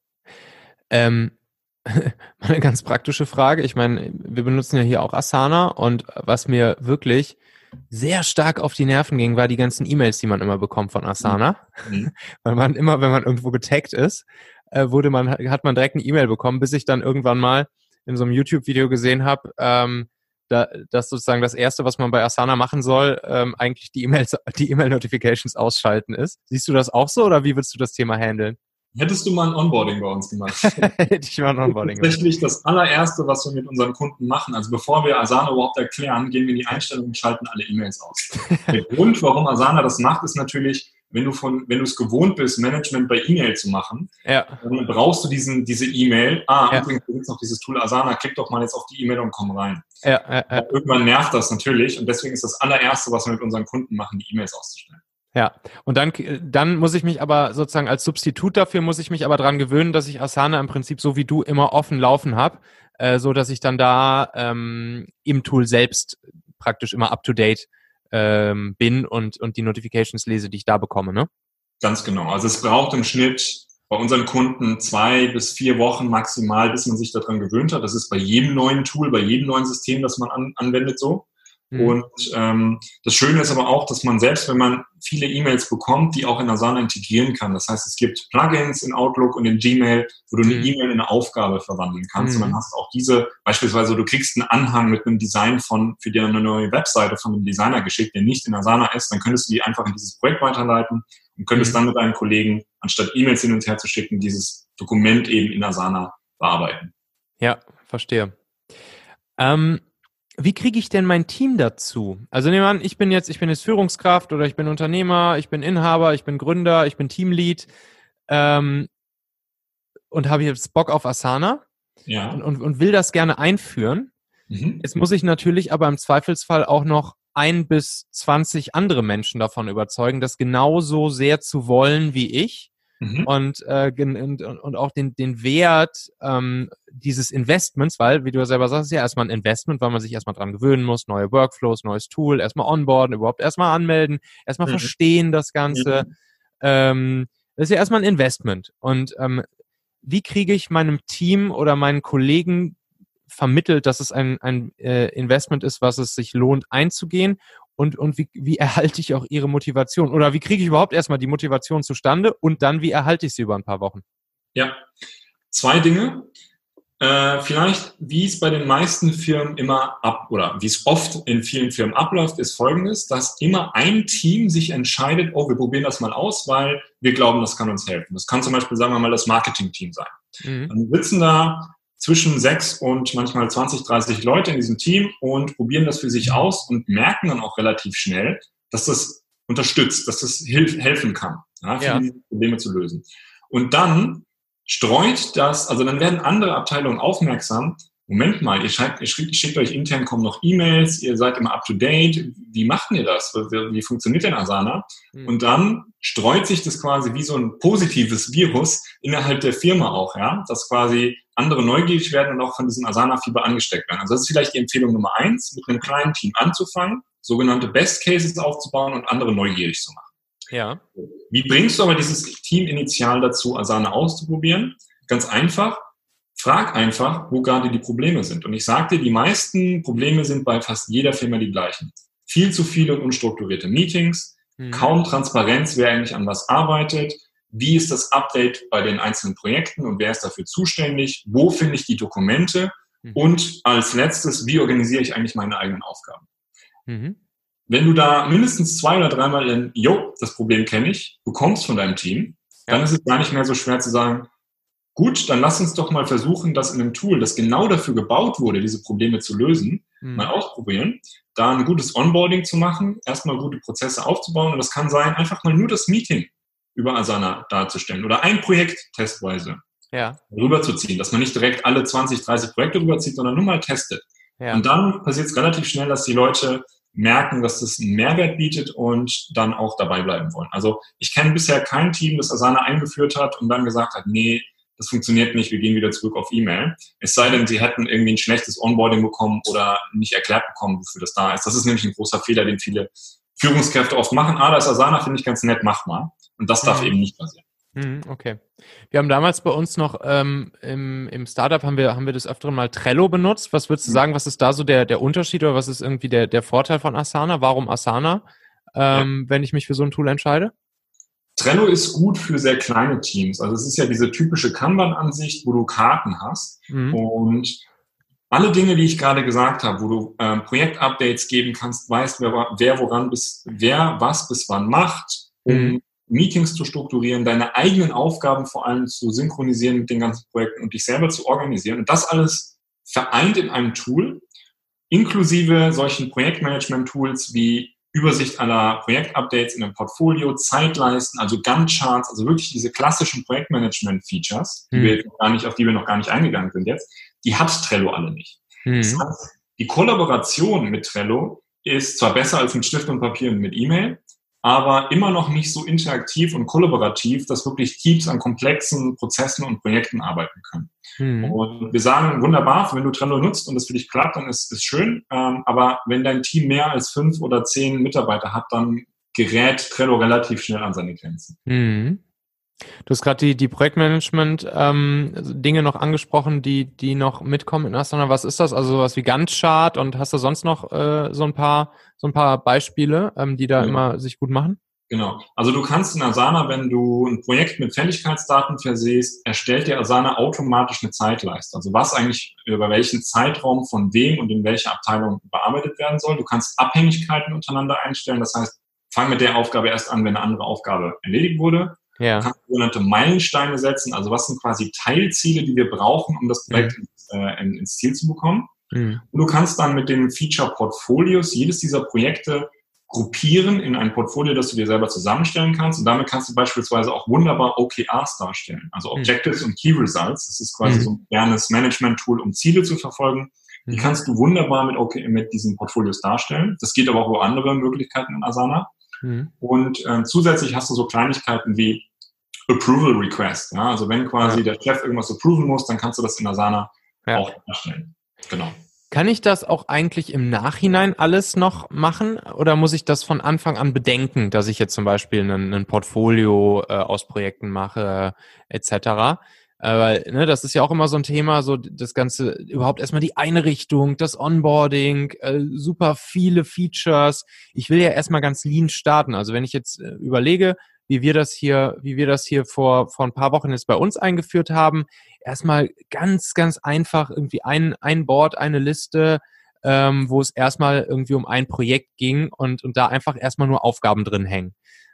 Ähm, eine ganz praktische Frage. Ich meine, wir benutzen ja hier auch Asana und was mir wirklich sehr stark auf die Nerven ging, war die ganzen E-Mails, die man immer bekommt von Asana. Mhm. Weil man immer, wenn man irgendwo getaggt ist, äh, wurde man, hat man direkt eine E-Mail bekommen, bis ich dann irgendwann mal in so einem YouTube-Video gesehen habe, ähm, da, dass sozusagen das Erste, was man bei Asana machen soll, ähm, eigentlich die E-Mails, die E-Mail-Notifications ausschalten ist. Siehst du das auch so oder wie würdest du das Thema handeln? Hättest du mal ein Onboarding bei uns gemacht? Hätte ich mal ein Onboarding gemacht. Tatsächlich das allererste, was wir mit unseren Kunden machen, also bevor wir Asana überhaupt erklären, gehen wir in die Einstellungen und schalten alle E-Mails aus. Der Grund, warum Asana das macht, ist natürlich, wenn du von, wenn du es gewohnt bist, Management bei E-Mail zu machen, ja. dann brauchst du diesen, diese E-Mail. Ah, ja. übrigens gibt es noch dieses Tool Asana, klick doch mal jetzt auf die E-Mail und komm rein. Ja, ja, ja. Irgendwann nervt das natürlich und deswegen ist das allererste, was wir mit unseren Kunden machen, die E-Mails auszustellen. Ja, und dann, dann muss ich mich aber sozusagen als Substitut dafür, muss ich mich aber dran gewöhnen, dass ich Asana im Prinzip so wie du immer offen laufen habe, äh, so dass ich dann da ähm, im Tool selbst praktisch immer up-to-date ähm, bin und, und die Notifications lese, die ich da bekomme, ne? Ganz genau. Also es braucht im Schnitt bei unseren Kunden zwei bis vier Wochen maximal, bis man sich daran gewöhnt hat. Das ist bei jedem neuen Tool, bei jedem neuen System, das man an, anwendet so. Mhm. Und ähm, das Schöne ist aber auch, dass man selbst, wenn man viele E-Mails bekommt, die auch in Asana integrieren kann. Das heißt, es gibt Plugins in Outlook und in Gmail, wo du eine mhm. E-Mail in eine Aufgabe verwandeln kannst. Mhm. Und dann hast du auch diese, beispielsweise du kriegst einen Anhang mit einem Design von, für dir eine neue Webseite von einem Designer geschickt, der nicht in Asana ist, dann könntest du die einfach in dieses Projekt weiterleiten und könntest mhm. dann mit deinen Kollegen, anstatt E-Mails hin und her zu schicken, dieses Dokument eben in Asana bearbeiten. Ja, verstehe. Ähm, Wie kriege ich denn mein Team dazu? Also nehmen wir an, ich bin jetzt, ich bin jetzt Führungskraft oder ich bin Unternehmer, ich bin Inhaber, ich bin Gründer, ich bin Teamlead ähm, und habe jetzt Bock auf Asana ja. und, und, und will das gerne einführen. Mhm. Jetzt muss ich natürlich aber im Zweifelsfall auch noch ein bis zwanzig andere Menschen davon überzeugen, das genauso sehr zu wollen wie ich. Mhm. Und, äh, und, und auch den, den Wert ähm, dieses Investments, weil, wie du ja selber sagst, ist ja erstmal ein Investment, weil man sich erstmal dran gewöhnen muss, neue Workflows, neues Tool, erstmal onboarden, überhaupt erstmal anmelden, erstmal mhm. verstehen das Ganze. Mhm. Ähm, das ist ja erstmal ein Investment. Und ähm, wie kriege ich meinem Team oder meinen Kollegen vermittelt, dass es ein, ein äh, Investment ist, was es sich lohnt einzugehen? und, und wie, wie erhalte ich auch ihre Motivation? Oder wie kriege ich überhaupt erstmal die Motivation zustande und dann, wie erhalte ich sie über ein paar Wochen? Ja, zwei Dinge. Äh, vielleicht, wie es bei den meisten Firmen immer ab, oder wie es oft in vielen Firmen abläuft, ist Folgendes, dass immer ein Team sich entscheidet, oh, wir probieren das mal aus, weil wir glauben, das kann uns helfen. Das kann zum Beispiel, sagen wir mal, das Marketing-Team sein. Mhm. Dann sitzen da zwischen sechs und manchmal zwanzig, dreißig Leute in diesem Team und probieren das für sich aus und merken dann auch relativ schnell, dass das unterstützt, dass das hilf, helfen kann, ja, für ja. diese Probleme zu lösen. Und dann streut das, also dann werden andere Abteilungen aufmerksam, Moment mal, ihr, schreibt, ihr schickt, schickt euch intern, kommen noch E-Mails, ihr seid immer up to date, wie macht ihr das? Wie, wie funktioniert denn Asana? Mhm. Und dann streut sich das quasi wie so ein positives Virus innerhalb der Firma auch, ja, dass quasi andere neugierig werden und auch von diesem Asana-Fieber angesteckt werden. Also das ist vielleicht die Empfehlung Nummer eins, mit einem kleinen Team anzufangen, sogenannte Best Cases aufzubauen und andere neugierig zu machen. Ja. Wie bringst du aber dieses Team initial dazu, Asana auszuprobieren? Ganz einfach, frag einfach, wo gerade die Probleme sind. Und ich sage dir, die meisten Probleme sind bei fast jeder Firma die gleichen. Viel zu viele und unstrukturierte Meetings, mhm. kaum Transparenz, wer eigentlich an was arbeitet, wie ist das Update bei den einzelnen Projekten und wer ist dafür zuständig, wo finde ich die Dokumente mhm. und als letztes, wie organisiere ich eigentlich meine eigenen Aufgaben. Mhm. Wenn du da mindestens zwei oder dreimal in, jo, das Problem kenne ich, bekommst von deinem Team, ja. dann ist es gar nicht mehr so schwer zu sagen, gut, dann lass uns doch mal versuchen, das in einem Tool, das genau dafür gebaut wurde, diese Probleme zu lösen, mhm. mal ausprobieren, da ein gutes Onboarding zu machen, erstmal gute Prozesse aufzubauen und das kann sein, einfach mal nur das Meeting über Asana darzustellen oder ein Projekt testweise ja. rüberzuziehen, dass man nicht direkt alle zwanzig, dreißig Projekte rüberzieht, sondern nur mal testet. Ja. Und dann passiert es relativ schnell, dass die Leute merken, dass das einen Mehrwert bietet und dann auch dabei bleiben wollen. Also ich kenne bisher kein Team, das Asana eingeführt hat und dann gesagt hat, nee, das funktioniert nicht, wir gehen wieder zurück auf E-Mail. Es sei denn, sie hätten irgendwie ein schlechtes Onboarding bekommen oder nicht erklärt bekommen, wofür das da ist. Das ist nämlich ein großer Fehler, den viele Führungskräfte oft machen. Ah, das Asana finde ich ganz nett, mach mal. Und das darf mhm. eben nicht passieren. Okay. Wir haben damals bei uns noch ähm, im, im Startup haben wir, haben wir des Öfteren mal Trello benutzt. Was würdest du sagen, was ist da so der, der Unterschied oder was ist irgendwie der, der Vorteil von Asana? Warum Asana, ähm, ja. wenn ich mich für so ein Tool entscheide? Trello ist gut für sehr kleine Teams. Also es ist ja diese typische Kanban-Ansicht, wo du Karten hast. Mhm. Und alle Dinge, die ich gerade gesagt habe, wo du ähm, Projektupdates geben kannst, weißt, wer, wer woran bis, wer was bis wann macht, um mhm. Meetings zu strukturieren, deine eigenen Aufgaben vor allem zu synchronisieren mit den ganzen Projekten und dich selber zu organisieren. Und das alles vereint in einem Tool, inklusive solchen Projektmanagement-Tools wie Übersicht aller Projektupdates in einem Portfolio, Zeitleisten, also Gantt-Charts, also wirklich diese klassischen Projektmanagement-Features, die mhm. wir jetzt noch gar nicht, auf die wir noch gar nicht eingegangen sind jetzt, die hat Trello alle nicht. Mhm. Das heißt, die Kollaboration mit Trello ist zwar besser als mit Stift und Papier und mit E-Mail, aber immer noch nicht so interaktiv und kollaborativ, dass wirklich Teams an komplexen Prozessen und Projekten arbeiten können. Mhm. Und wir sagen, wunderbar, wenn du Trello nutzt und das für dich klappt, dann ist es schön. Ähm, aber wenn dein Team mehr als fünf oder zehn Mitarbeiter hat, dann gerät Trello relativ schnell an seine Grenzen. Mhm. Du hast gerade die, die Projektmanagement-Dinge ähm, noch angesprochen, die, die noch mitkommen in Asana. Was ist das? Also sowas wie Gantt-Chart und hast du sonst noch äh, so ein paar so ein paar Beispiele, ähm, die da ja. immer sich gut machen? Genau. Also du kannst in Asana, wenn du ein Projekt mit Fälligkeitsdaten versehst, erstellt dir Asana automatisch eine Zeitleiste. Also was eigentlich über welchen Zeitraum von wem und in welcher Abteilung bearbeitet werden soll. Du kannst Abhängigkeiten untereinander einstellen. Das heißt, fang mit der Aufgabe erst an, wenn eine andere Aufgabe erledigt wurde. Ja. Du kannst sogenannte Meilensteine setzen. Also was sind quasi Teilziele, die wir brauchen, um das Projekt mhm. ins, äh, ins Ziel zu bekommen. Mhm. Und du kannst dann mit den Feature-Portfolios jedes dieser Projekte gruppieren in ein Portfolio, das du dir selber zusammenstellen kannst. Und damit kannst du beispielsweise auch wunderbar O K Rs darstellen, also Objectives mhm. und Key Results. Das ist quasi mhm. so ein modernes Management-Tool, um Ziele zu verfolgen. Die mhm. kannst du wunderbar mit, OK, mit diesen Portfolios darstellen. Das geht aber auch über andere Möglichkeiten in Asana. Mhm. Und äh, zusätzlich hast du so Kleinigkeiten wie Approval Request. Ja? Also wenn quasi ja. der Chef irgendwas approven muss, dann kannst du das in Asana ja. auch darstellen. Genau. Kann ich das auch eigentlich im Nachhinein alles noch machen oder muss ich das von Anfang an bedenken, dass ich jetzt zum Beispiel ein, ein Portfolio äh, aus Projekten mache äh, et cetera? Äh, weil, ne, das ist ja auch immer so ein Thema, so das Ganze, überhaupt erstmal die Einrichtung, das Onboarding, äh, super viele Features. Ich will ja erstmal ganz lean starten. Also wenn ich jetzt äh, überlege, wie wir das hier, wie wir das hier vor, vor ein paar Wochen jetzt bei uns eingeführt haben, erstmal ganz, ganz einfach irgendwie ein, ein Board, eine Liste, ähm, wo es erstmal irgendwie um ein Projekt ging und, und da einfach erstmal nur Aufgaben drin hängen.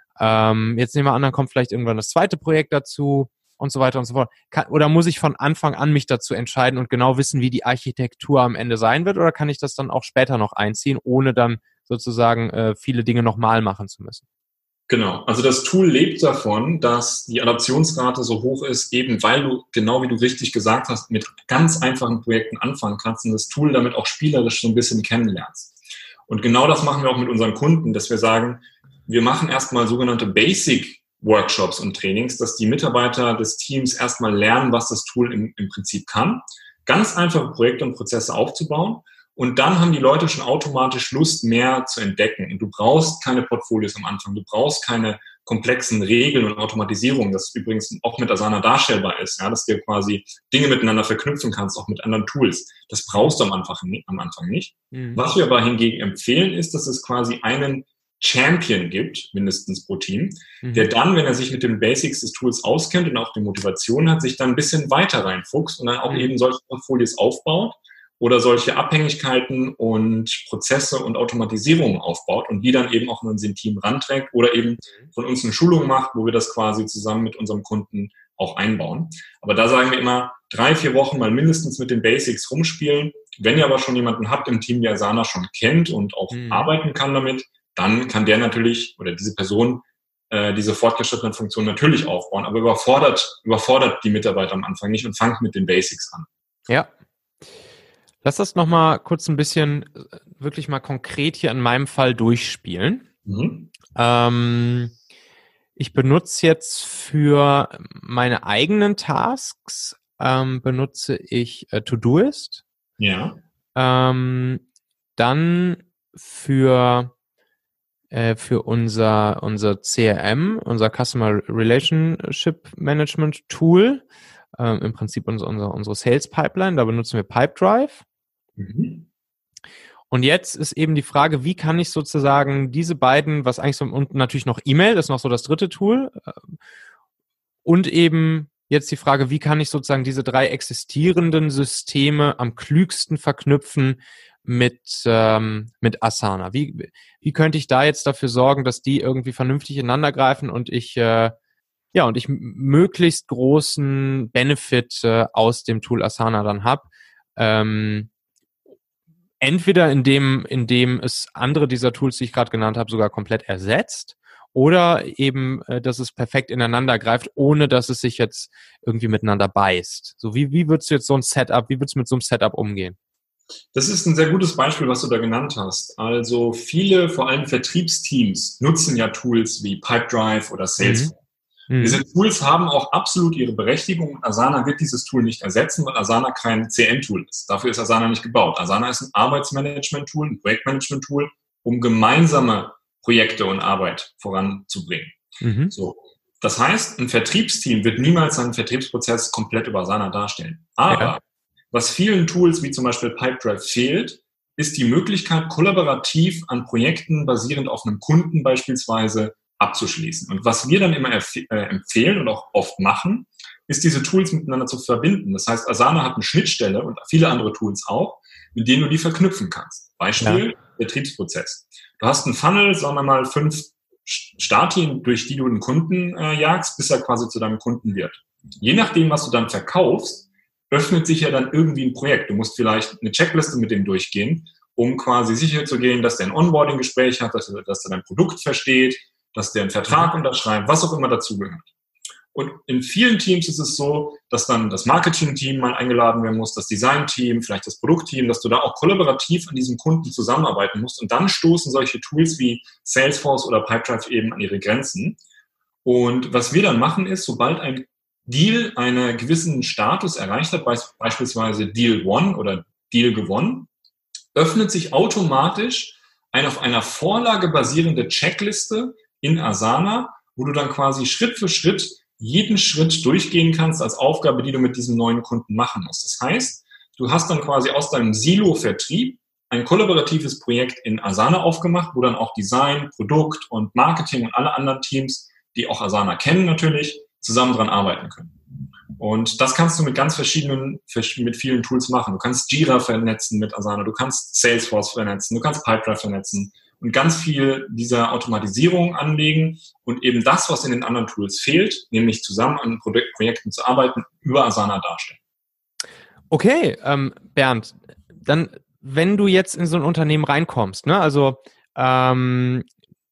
Ähm, jetzt nehmen wir an, dann kommt vielleicht irgendwann das zweite Projekt dazu und so weiter und so fort. Kann, oder muss ich von Anfang an mich dazu entscheiden und genau wissen, wie die Architektur am Ende sein wird, oder kann ich das dann auch später noch einziehen, ohne dann sozusagen äh, viele Dinge nochmal machen zu müssen? Genau, also das Tool lebt davon, dass die Adaptionsrate so hoch ist, eben weil du, genau wie du richtig gesagt hast, mit ganz einfachen Projekten anfangen kannst und das Tool damit auch spielerisch so ein bisschen kennenlernst. Und genau das machen wir auch mit unseren Kunden, dass wir sagen, wir machen erstmal sogenannte Basic-Workshops und Trainings, dass die Mitarbeiter des Teams erstmal lernen, was das Tool im, im Prinzip kann, ganz einfache Projekte und Prozesse aufzubauen. Und dann haben die Leute schon automatisch Lust, mehr zu entdecken. Und du brauchst keine Portfolios am Anfang. Du brauchst keine komplexen Regeln und Automatisierung, das übrigens auch mit Asana darstellbar ist, ja, dass du quasi Dinge miteinander verknüpfen kannst, auch mit anderen Tools. Das brauchst du am Anfang, am Anfang nicht. Mhm. Was wir aber hingegen empfehlen, ist, dass es quasi einen Champion gibt, mindestens pro Team, mhm. der dann, wenn er sich mit den Basics des Tools auskennt und auch die Motivation hat, sich dann ein bisschen weiter reinfuchst und dann auch mhm. eben solche Portfolios aufbaut oder solche Abhängigkeiten und Prozesse und Automatisierungen aufbaut und die dann eben auch in sein Team ranträgt oder eben von uns eine Schulung macht, wo wir das quasi zusammen mit unserem Kunden auch einbauen. Aber da sagen wir immer, drei, vier Wochen mal mindestens mit den Basics rumspielen. Wenn ihr aber schon jemanden habt im Team, der Asana schon kennt und auch mhm. arbeiten kann damit, dann kann der natürlich oder diese Person äh, diese fortgeschrittenen Funktionen natürlich aufbauen, aber überfordert, überfordert die Mitarbeiter am Anfang nicht und fangt mit den Basics an. Ja. Lass das nochmal kurz ein bisschen wirklich mal konkret hier in meinem Fall durchspielen. Mhm. Ähm, ich benutze jetzt für meine eigenen Tasks, ähm, benutze ich äh, Todoist. Ja. Ähm, dann für, äh, für unser, unser C R M, unser Customer Relationship Management Tool, ähm, im Prinzip unser, unser, unsere Sales Pipeline, da benutzen wir Pipedrive. Mhm. Und jetzt ist eben die Frage, wie kann ich sozusagen diese beiden, was eigentlich so, und natürlich noch E-Mail, das ist noch so das dritte Tool, und eben jetzt die Frage, wie kann ich sozusagen diese drei existierenden Systeme am klügsten verknüpfen mit, ähm, mit Asana? Wie, wie könnte ich da jetzt dafür sorgen, dass die irgendwie vernünftig ineinander greifen und ich, äh, ja, und ich möglichst großen Benefit äh, aus dem Tool Asana dann habe? Ähm, Entweder indem, indem es andere dieser Tools, die ich gerade genannt habe, sogar komplett ersetzt, oder eben, dass es perfekt ineinander greift, ohne dass es sich jetzt irgendwie miteinander beißt. So, wie, wie würdest du jetzt so ein Setup, wie würdest du mit so einem Setup umgehen? Das ist ein sehr gutes Beispiel, was du da genannt hast. Also viele, vor allem Vertriebsteams, nutzen ja Tools wie Pipedrive oder Salesforce. Mhm. Diese Tools haben auch absolut ihre Berechtigung. Asana wird dieses Tool nicht ersetzen, weil Asana kein C M-Tool ist. Dafür ist Asana nicht gebaut. Asana ist ein Arbeitsmanagement-Tool, ein Projektmanagement-Tool, um gemeinsame Projekte und Arbeit voranzubringen. Mhm. So. Das heißt, ein Vertriebsteam wird niemals seinen Vertriebsprozess komplett über Asana darstellen. Aber ja. was vielen Tools wie zum Beispiel Pipedrive fehlt, ist die Möglichkeit, kollaborativ an Projekten basierend auf einem Kunden beispielsweise abzuschließen. Und was wir dann immer empf- äh, empfehlen und auch oft machen, ist, diese Tools miteinander zu verbinden. Das heißt, Asana hat eine Schnittstelle und viele andere Tools auch, mit denen du die verknüpfen kannst. Beispiel, ja. Betriebsprozess. Du hast einen Funnel, sagen wir mal, fünf Stati, durch die du den Kunden äh, jagst, bis er quasi zu deinem Kunden wird. Je nachdem, was du dann verkaufst, öffnet sich ja dann irgendwie ein Projekt. Du musst vielleicht eine Checkliste mit dem durchgehen, um quasi sicher zu gehen, dass der ein Onboarding-Gespräch hat, dass er, dass er dein Produkt versteht, dass der einen Vertrag unterschreibt, was auch immer dazugehört. Und in vielen Teams ist es so, dass dann das Marketing-Team mal eingeladen werden muss, das Design-Team, vielleicht das Produktteam, dass du da auch kollaborativ an diesem Kunden zusammenarbeiten musst. Und dann stoßen solche Tools wie Salesforce oder Pipedrive eben an ihre Grenzen. Und was wir dann machen ist, sobald ein Deal einen gewissen Status erreicht hat, beispielsweise Deal One oder Deal gewonnen, öffnet sich automatisch eine auf einer Vorlage basierende Checkliste in Asana, wo du dann quasi Schritt für Schritt jeden Schritt durchgehen kannst als Aufgabe, die du mit diesem neuen Kunden machen musst. Das heißt, du hast dann quasi aus deinem Silo-Vertrieb ein kollaboratives Projekt in Asana aufgemacht, wo dann auch Design, Produkt und Marketing und alle anderen Teams, die auch Asana kennen natürlich, zusammen dran arbeiten können. Und das kannst du mit ganz verschiedenen, mit vielen Tools machen. Du kannst Jira vernetzen mit Asana, du kannst Salesforce vernetzen, du kannst Pipedrive vernetzen und ganz viel dieser Automatisierung anlegen und eben das, was in den anderen Tools fehlt, nämlich zusammen an Projekten zu arbeiten, über Asana darstellen. Okay, ähm, Bernd, dann, wenn du jetzt in so ein Unternehmen reinkommst, ne, also ähm,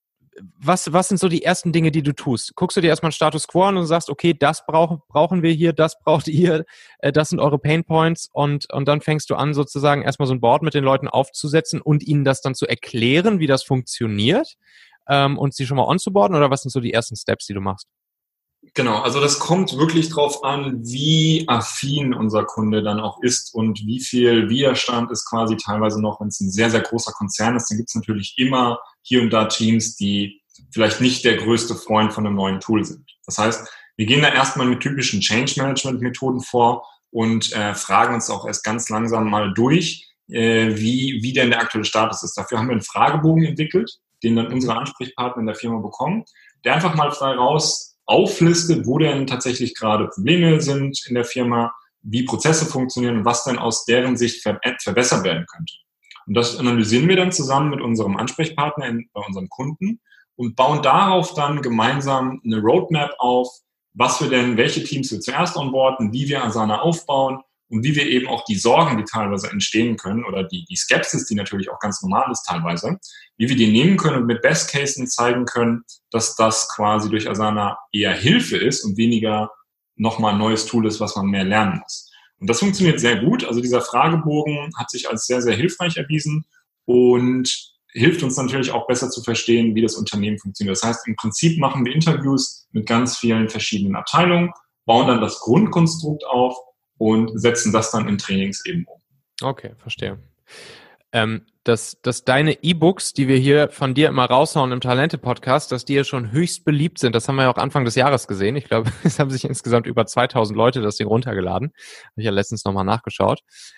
Was, was sind so die ersten Dinge, die du tust? Guckst du dir erstmal einen Status Quo an und sagst, okay, das brauch, brauchen wir hier, das braucht ihr, äh, das sind eure Pain Points und, und dann fängst du an, sozusagen erstmal so ein Board mit den Leuten aufzusetzen und ihnen das dann zu erklären, wie das funktioniert ähm, und sie schon mal onzuboarden, oder was sind so die ersten Steps, die du machst? Genau, also das kommt wirklich drauf an, wie affin unser Kunde dann auch ist und wie viel Widerstand ist quasi teilweise noch, wenn es ein sehr, sehr großer Konzern ist, dann gibt es natürlich immer hier und da Teams, die vielleicht nicht der größte Freund von einem neuen Tool sind. Das heißt, wir gehen da erstmal mit typischen Change-Management-Methoden vor und äh, fragen uns auch erst ganz langsam mal durch, äh, wie, wie denn der aktuelle Status ist. Dafür haben wir einen Fragebogen entwickelt, den dann unsere Ansprechpartner in der Firma bekommen, der einfach mal frei raus auflistet, wo denn tatsächlich gerade Probleme sind in der Firma, wie Prozesse funktionieren und was denn aus deren Sicht ver- verbessert werden könnte. Und das analysieren wir dann zusammen mit unserem Ansprechpartner, in, bei unserem Kunden und bauen darauf dann gemeinsam eine Roadmap auf, was wir denn, welche Teams wir zuerst onboarden, wie wir Asana aufbauen und wie wir eben auch die Sorgen, die teilweise entstehen können oder die, die Skepsis, die natürlich auch ganz normal ist teilweise, wie wir die nehmen können und mit Best Cases zeigen können, dass das quasi durch Asana eher Hilfe ist und weniger nochmal ein neues Tool ist, was man mehr lernen muss. Und das funktioniert sehr gut. Also dieser Fragebogen hat sich als sehr, sehr hilfreich erwiesen und hilft uns natürlich auch besser zu verstehen, wie das Unternehmen funktioniert. Das heißt, im Prinzip machen wir Interviews mit ganz vielen verschiedenen Abteilungen, bauen dann das Grundkonstrukt auf und setzen das dann in Trainings eben um. Okay, verstehe. Ähm, dass, dass deine E-Books, die wir hier von dir immer raushauen im Talente-Podcast, dass die ja schon höchst beliebt sind. Das haben wir ja auch Anfang des Jahres gesehen. Ich glaube, es haben sich insgesamt über zweitausend Leute das Ding runtergeladen. Habe ich ja letztens nochmal nachgeschaut.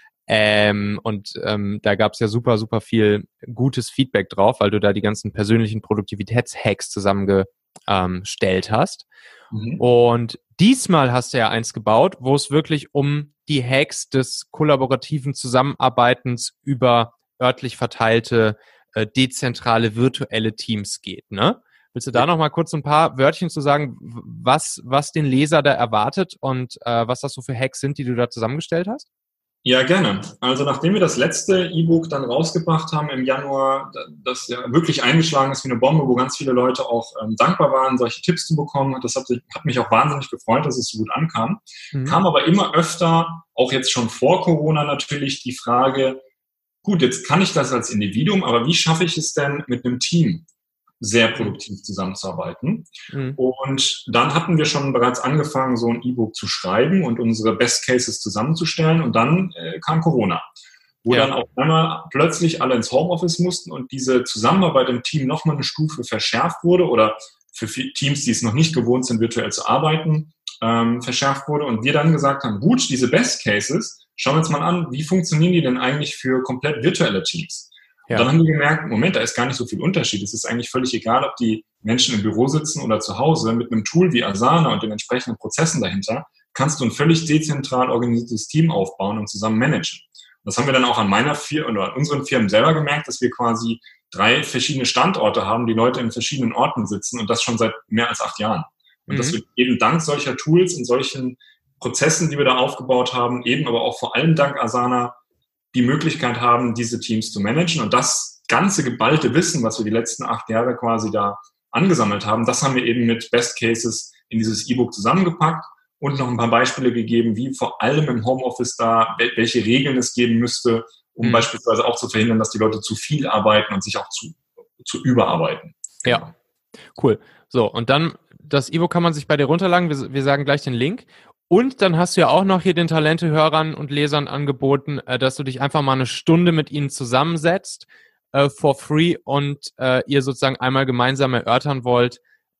Ähm, und ähm, da gab es ja super, super viel gutes Feedback drauf, weil du da die ganzen persönlichen Produktivitätshacks zusammengestellt hast. Mhm. Und diesmal hast du ja eins gebaut, wo es wirklich um die Hacks des kollaborativen Zusammenarbeitens über örtlich verteilte, äh, dezentrale, virtuelle Teams geht, ne? Willst du da noch mal kurz ein paar Wörtchen zu sagen, was, was den Leser da erwartet und äh, was das so für Hacks sind, die du da zusammengestellt hast? Ja, gerne. Also nachdem wir das letzte E-Book dann rausgebracht haben im Januar, das ja wirklich eingeschlagen ist wie eine Bombe, wo ganz viele Leute auch ähm, dankbar waren, solche Tipps zu bekommen, das hat, hat mich auch wahnsinnig gefreut, dass es so gut ankam. Mhm. Kam aber immer öfter, auch jetzt schon vor Corona natürlich, die Frage, gut, jetzt kann ich das als Individuum, aber wie schaffe ich es denn mit einem Team sehr produktiv zusammenzuarbeiten? Mhm. Und dann hatten wir schon bereits angefangen, so ein E-Book zu schreiben und unsere Best Cases zusammenzustellen. Und dann äh, kam Corona, wo ja. dann auf einmal plötzlich alle ins Homeoffice mussten und diese Zusammenarbeit im Team nochmal eine Stufe verschärft wurde oder für Teams, die es noch nicht gewohnt sind, virtuell zu arbeiten, ähm, verschärft wurde. Und wir dann gesagt haben, gut, diese Best Cases, schauen wir uns mal an, wie funktionieren die denn eigentlich für komplett virtuelle Teams? Ja. Und dann haben wir gemerkt, Moment, da ist gar nicht so viel Unterschied. Es ist eigentlich völlig egal, ob die Menschen im Büro sitzen oder zu Hause. Mit einem Tool wie Asana und den entsprechenden Prozessen dahinter kannst du ein völlig dezentral organisiertes Team aufbauen und zusammen managen. Das haben wir dann auch an meiner Firma oder an unseren Firmen selber gemerkt, dass wir quasi drei verschiedene Standorte haben, die Leute in verschiedenen Orten sitzen und das schon seit mehr als acht Jahren. Und mhm. dass wir eben dank solcher Tools und solchen Prozessen, die wir da aufgebaut haben, eben aber auch vor allem dank Asana die Möglichkeit haben, diese Teams zu managen. Und das ganze geballte Wissen, was wir die letzten acht Jahre quasi da angesammelt haben, das haben wir eben mit Best Cases in dieses E-Book zusammengepackt und noch ein paar Beispiele gegeben, wie vor allem im Homeoffice da, welche Regeln es geben müsste, um mhm. beispielsweise auch zu verhindern, dass die Leute zu viel arbeiten und sich auch zu, zu überarbeiten. Ja, cool. So, und dann, das E-Book kann man sich bei dir runterladen. Wir, wir sagen gleich den Link. Und dann hast du ja auch noch hier den Talente-Hörern und Lesern angeboten, äh, dass du dich einfach mal eine Stunde mit ihnen zusammensetzt, äh, for free, und äh, ihr sozusagen einmal gemeinsam erörtern wollt,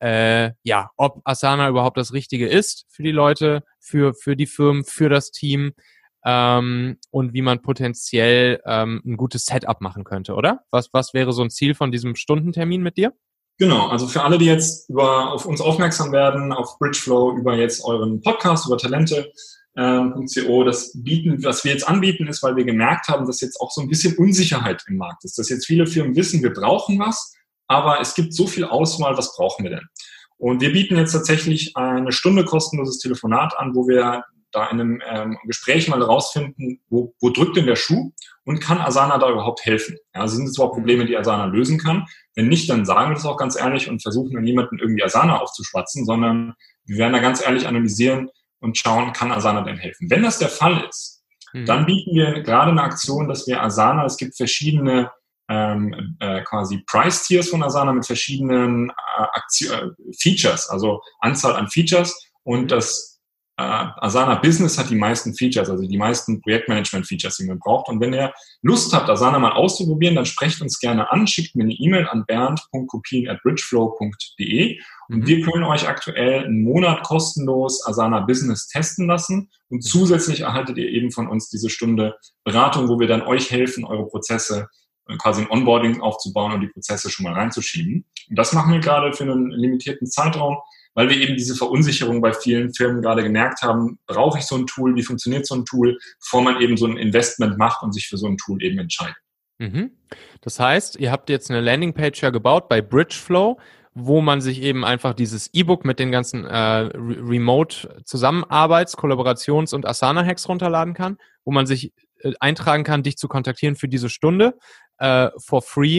äh, ja, ob Asana überhaupt das Richtige ist für die Leute, für, für die Firmen, für das Team ähm, und wie man potenziell ähm, ein gutes Setup machen könnte, oder? Was, was wäre so ein Ziel von diesem Stundentermin mit dir? Genau, also für alle, die jetzt über auf uns aufmerksam werden, auf Bridgeflow, über jetzt euren Podcast, über Talente Punkt co, das bieten, was wir jetzt anbieten, ist, weil wir gemerkt haben, dass jetzt auch so ein bisschen Unsicherheit im Markt ist, dass jetzt viele Firmen wissen, wir brauchen was, aber es gibt so viel Auswahl, was brauchen wir denn? Und wir bieten jetzt tatsächlich eine Stunde kostenloses Telefonat an, wo wir da in einem ähm, Gespräch mal herausfinden, wo, wo drückt denn der Schuh und kann Asana da überhaupt helfen? Ja, also sind es überhaupt Probleme, die Asana lösen kann? Wenn nicht, dann sagen wir das auch ganz ehrlich und versuchen dann niemanden irgendwie Asana aufzuschwatzen, sondern wir werden da ganz ehrlich analysieren und schauen, kann Asana denn helfen? Wenn das der Fall ist, mhm. dann bieten wir gerade eine Aktion, dass wir Asana, es gibt verschiedene ähm, äh, quasi Price-Tiers von Asana mit verschiedenen äh, Aktio- äh, Features, also Anzahl an Features und das äh, Asana Business hat die meisten Features, also die meisten Projektmanagement-Features, die man braucht. Und wenn ihr Lust habt, Asana mal auszuprobieren, dann sprecht uns gerne an, schickt mir eine E-Mail an bernd punkt kopien at bridgeflow punkt de und mhm. wir können euch aktuell einen Monat kostenlos Asana Business testen lassen und zusätzlich erhaltet ihr eben von uns diese Stunde Beratung, wo wir dann euch helfen, eure Prozesse quasi ein Onboarding aufzubauen und die Prozesse schon mal reinzuschieben. Und das machen wir gerade für einen limitierten Zeitraum, weil wir eben diese Verunsicherung bei vielen Firmen gerade gemerkt haben, brauche ich so ein Tool, wie funktioniert so ein Tool, bevor man eben so ein Investment macht und sich für so ein Tool eben entscheidet. Mhm. Das heißt, ihr habt jetzt eine Landingpage ja gebaut bei Bridgeflow, wo man sich eben einfach dieses E-Book mit den ganzen äh, Remote-Zusammenarbeits-, Kollaborations- und Asana-Hacks runterladen kann, wo man sich äh, eintragen kann, dich zu kontaktieren für diese Stunde äh, for free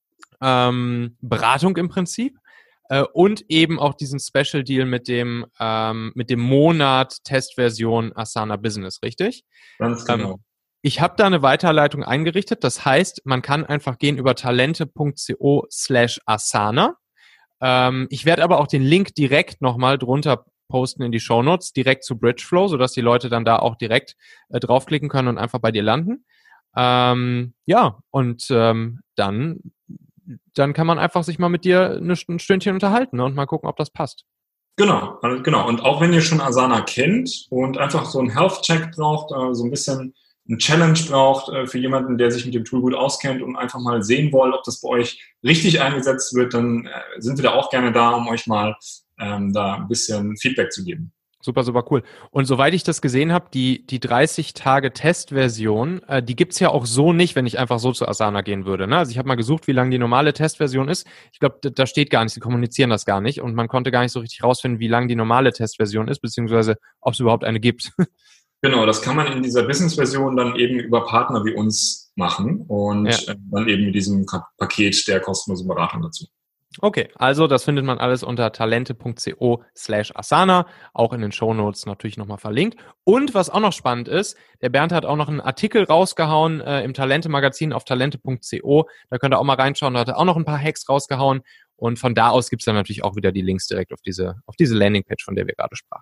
ähm, Beratung im Prinzip. Und eben auch diesen Special Deal mit dem ähm, mit dem Monat Testversion Asana Business, richtig? Ganz genau. Ähm, ich habe da eine Weiterleitung eingerichtet. Das heißt, man kann einfach gehen über talente punkt co slash Asana. Ähm, ich werde aber auch den Link direkt nochmal drunter posten in die Shownotes, direkt zu Bridgeflow, sodass die Leute dann da auch direkt äh, draufklicken können und einfach bei dir landen. Ähm, ja, und ähm, dann dann kann man einfach sich mal mit dir ein Stündchen unterhalten, ne, und mal gucken, ob das passt. Genau, genau. Und auch wenn ihr schon Asana kennt und einfach so einen Health-Check braucht, äh, so ein bisschen ein Challenge braucht äh, für jemanden, der sich mit dem Tool gut auskennt und einfach mal sehen wollt, ob das bei euch richtig eingesetzt wird, dann äh, sind wir da auch gerne da, um euch mal ähm, da ein bisschen Feedback zu geben. Super, super cool. Und soweit ich das gesehen habe, die die dreißig Tage Testversion, äh, die gibt's ja auch so nicht, wenn ich einfach so zu Asana gehen würde. Ne? Also ich habe mal gesucht, wie lange die normale Testversion ist. Ich glaube, da steht gar nicht, sie kommunizieren das gar nicht und man konnte gar nicht so richtig rausfinden, wie lang die normale Testversion ist, beziehungsweise ob es überhaupt eine gibt. Genau, das kann man in dieser Business-Version dann eben über Partner wie uns machen und ja. dann eben mit diesem Paket der kostenlosen Beratung dazu. Okay, also das findet man alles unter talente punkt co slash Asana, auch in den Shownotes natürlich nochmal verlinkt. Und was auch noch spannend ist, der Bernd hat auch noch einen Artikel rausgehauen äh, im Talente-Magazin auf talente punkt co. Da könnt ihr auch mal reinschauen, da hat er auch noch ein paar Hacks rausgehauen. Und von da aus gibt's dann natürlich auch wieder die Links direkt auf diese, auf diese Landingpage, von der wir gerade sprachen.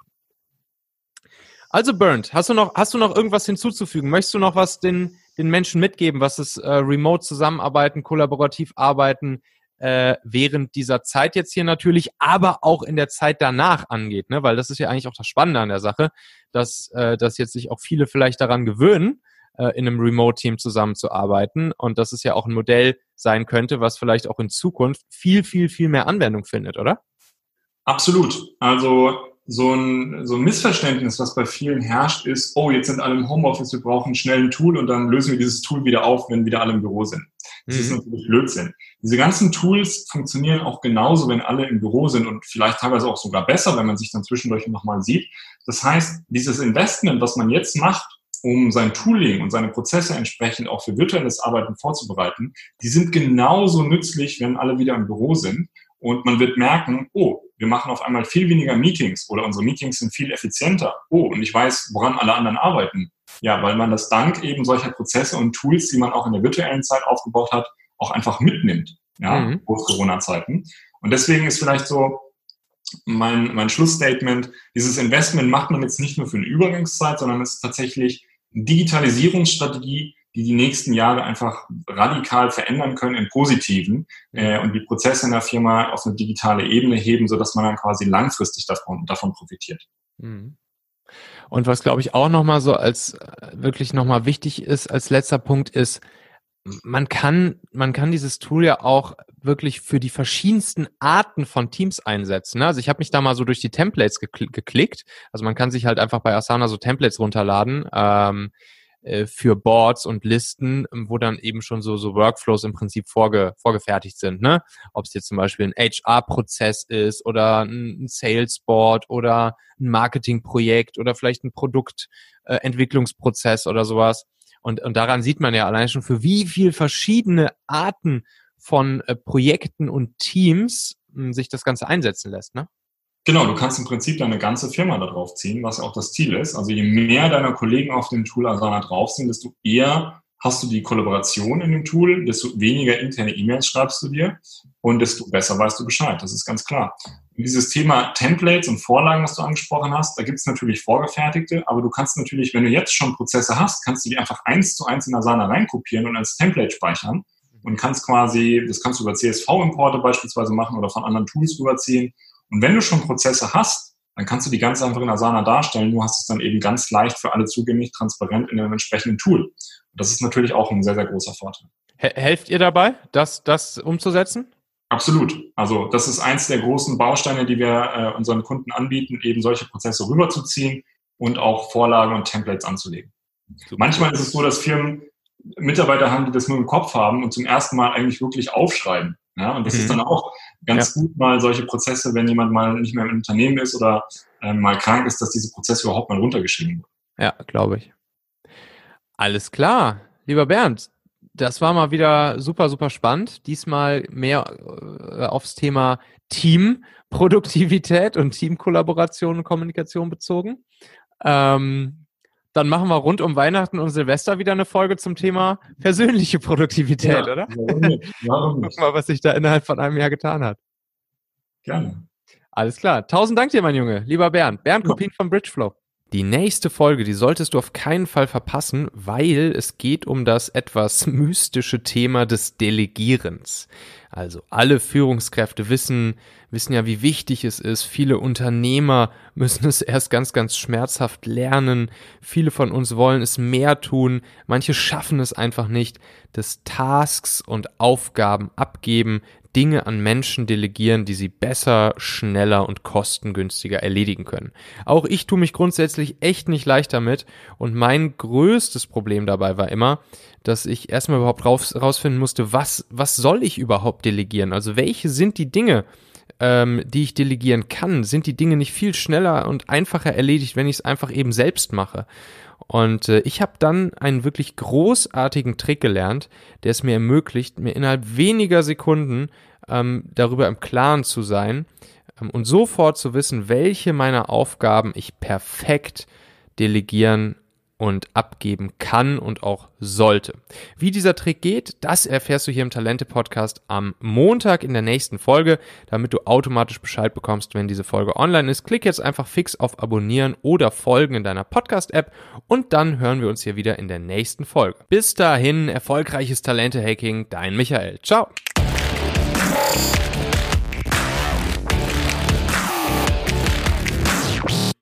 Also Bernd, hast du noch, hast du noch irgendwas hinzuzufügen? Möchtest du noch was den, den Menschen mitgeben, was das äh, Remote zusammenarbeiten, kollaborativ arbeiten, Äh, während dieser Zeit jetzt hier natürlich, aber auch in der Zeit danach angeht, ne? Weil das ist ja eigentlich auch das Spannende an der Sache, dass, äh, dass jetzt sich auch viele vielleicht daran gewöhnen, äh, in einem Remote-Team zusammenzuarbeiten und dass es ja auch ein Modell sein könnte, was vielleicht auch in Zukunft viel, viel, viel mehr Anwendung findet, oder? Absolut. Also so ein, so ein Missverständnis, was bei vielen herrscht, ist, oh, jetzt sind alle im Homeoffice, wir brauchen schnell ein Tool und dann lösen wir dieses Tool wieder auf, wenn wieder alle im Büro sind. Das mhm. ist natürlich Blödsinn. Diese ganzen Tools funktionieren auch genauso, wenn alle im Büro sind und vielleicht teilweise auch sogar besser, wenn man sich dann zwischendurch nochmal sieht. Das heißt, dieses Investment, was man jetzt macht, um sein Tooling und seine Prozesse entsprechend auch für virtuelles Arbeiten vorzubereiten, die sind genauso nützlich, wenn alle wieder im Büro sind. Und man wird merken, oh, wir machen auf einmal viel weniger Meetings oder unsere Meetings sind viel effizienter. Oh, und ich weiß, woran alle anderen arbeiten. Ja, weil man das dank eben solcher Prozesse und Tools, die man auch in der virtuellen Zeit aufgebaut hat, auch einfach mitnimmt, ja, mhm. Post-Corona-Zeiten. Und deswegen ist vielleicht so mein, mein Schlussstatement, dieses Investment macht man jetzt nicht nur für eine Übergangszeit, sondern es ist tatsächlich eine Digitalisierungsstrategie, die die nächsten Jahre einfach radikal verändern können im Positiven äh, und die Prozesse in der Firma auf eine digitale Ebene heben, sodass man dann quasi langfristig davon, davon profitiert. Und was, glaube ich, auch nochmal so als äh, wirklich nochmal wichtig ist, als letzter Punkt ist, man kann, man kann dieses Tool ja auch wirklich für die verschiedensten Arten von Teams einsetzen. Also ich habe mich da mal so durch die Templates gekl- geklickt. Also man kann sich halt einfach bei Asana so Templates runterladen ähm, äh, für Boards und Listen, wo dann eben schon so, so Workflows im Prinzip vorge, vorgefertigt sind. Ne? Ob es jetzt zum Beispiel ein H R-Prozess ist oder ein Sales-Board oder ein Marketingprojekt oder vielleicht ein Produktentwicklungsprozess äh, oder sowas. Und, und daran sieht man ja allein schon, für wie viel verschiedene Arten von äh, Projekten und Teams mh, sich das Ganze einsetzen lässt, ne? Genau, du kannst im Prinzip deine ganze Firma da drauf ziehen, was ja auch das Ziel ist. Also je mehr deiner Kollegen auf dem Tool Asana drauf sind, desto eher hast du die Kollaboration in dem Tool, desto weniger interne E-Mails schreibst du dir und desto besser weißt du Bescheid. Das ist ganz klar. Und dieses Thema Templates und Vorlagen, was du angesprochen hast, da gibt es natürlich vorgefertigte, aber du kannst natürlich, wenn du jetzt schon Prozesse hast, kannst du die einfach eins zu eins in Asana reinkopieren und als Template speichern und kannst quasi, das kannst du über C S V-Importe beispielsweise machen oder von anderen Tools rüberziehen. Und wenn du schon Prozesse hast, dann kannst du die ganz einfach in Asana darstellen. Du hast es dann eben ganz leicht für alle zugänglich, transparent in einem entsprechenden Tool. Und das ist natürlich auch ein sehr, sehr großer Vorteil. Helft ihr dabei, das, das umzusetzen? Absolut. Also das ist eins der großen Bausteine, die wir äh, unseren Kunden anbieten, eben solche Prozesse rüberzuziehen und auch Vorlagen und Templates anzulegen. Super. Manchmal ist es so, dass Firmen Mitarbeiter haben, die das nur im Kopf haben und zum ersten Mal eigentlich wirklich aufschreiben. Ja, und das mhm. ist dann auch ganz ja. gut, mal solche Prozesse, wenn jemand mal nicht mehr im Unternehmen ist oder äh, mal krank ist, dass diese Prozesse überhaupt mal runtergeschrieben wird. Ja, glaube ich. Alles klar. Lieber Bernd, das war mal wieder super, super spannend. Diesmal mehr äh, aufs Thema Teamproduktivität und Teamkollaboration und Kommunikation bezogen. Ähm, dann machen wir rund um Weihnachten und Silvester wieder eine Folge zum Thema persönliche Produktivität, ja, oder? Warum nicht? Warum nicht? Guck mal, was sich da innerhalb von einem Jahr getan hat. Gerne. Alles klar. Tausend Dank dir, mein Junge. Lieber Bernd. Bernd ja. Kopien von Bridgeflow. Die nächste Folge, die solltest du auf keinen Fall verpassen, weil es geht um das etwas mystische Thema des Delegierens. Also alle Führungskräfte wissen, wissen ja, wie wichtig es ist. Viele Unternehmer müssen es erst ganz, ganz schmerzhaft lernen. Viele von uns wollen es mehr tun. Manche schaffen es einfach nicht. Das Tasks und Aufgaben abgeben, Dinge an Menschen delegieren, die sie besser, schneller und kostengünstiger erledigen können. Auch ich tue mich grundsätzlich echt nicht leicht damit und mein größtes Problem dabei war immer, dass ich erstmal überhaupt raus, rausfinden musste, was, was soll ich überhaupt delegieren? Also welche sind die Dinge, ähm, die ich delegieren kann? Sind die Dinge nicht viel schneller und einfacher erledigt, wenn ich es einfach eben selbst mache? Und äh, ich habe dann einen wirklich großartigen Trick gelernt, der es mir ermöglicht, mir innerhalb weniger Sekunden ähm, darüber im Klaren zu sein ähm, und sofort zu wissen, welche meiner Aufgaben ich perfekt delegieren und abgeben kann und auch sollte. Wie dieser Trick geht, das erfährst du hier im Talente-Podcast am Montag in der nächsten Folge. Damit du automatisch Bescheid bekommst, wenn diese Folge online ist, klick jetzt einfach fix auf Abonnieren oder Folgen in deiner Podcast-App und dann hören wir uns hier wieder in der nächsten Folge. Bis dahin, erfolgreiches Talente-Hacking, dein Michael. Ciao!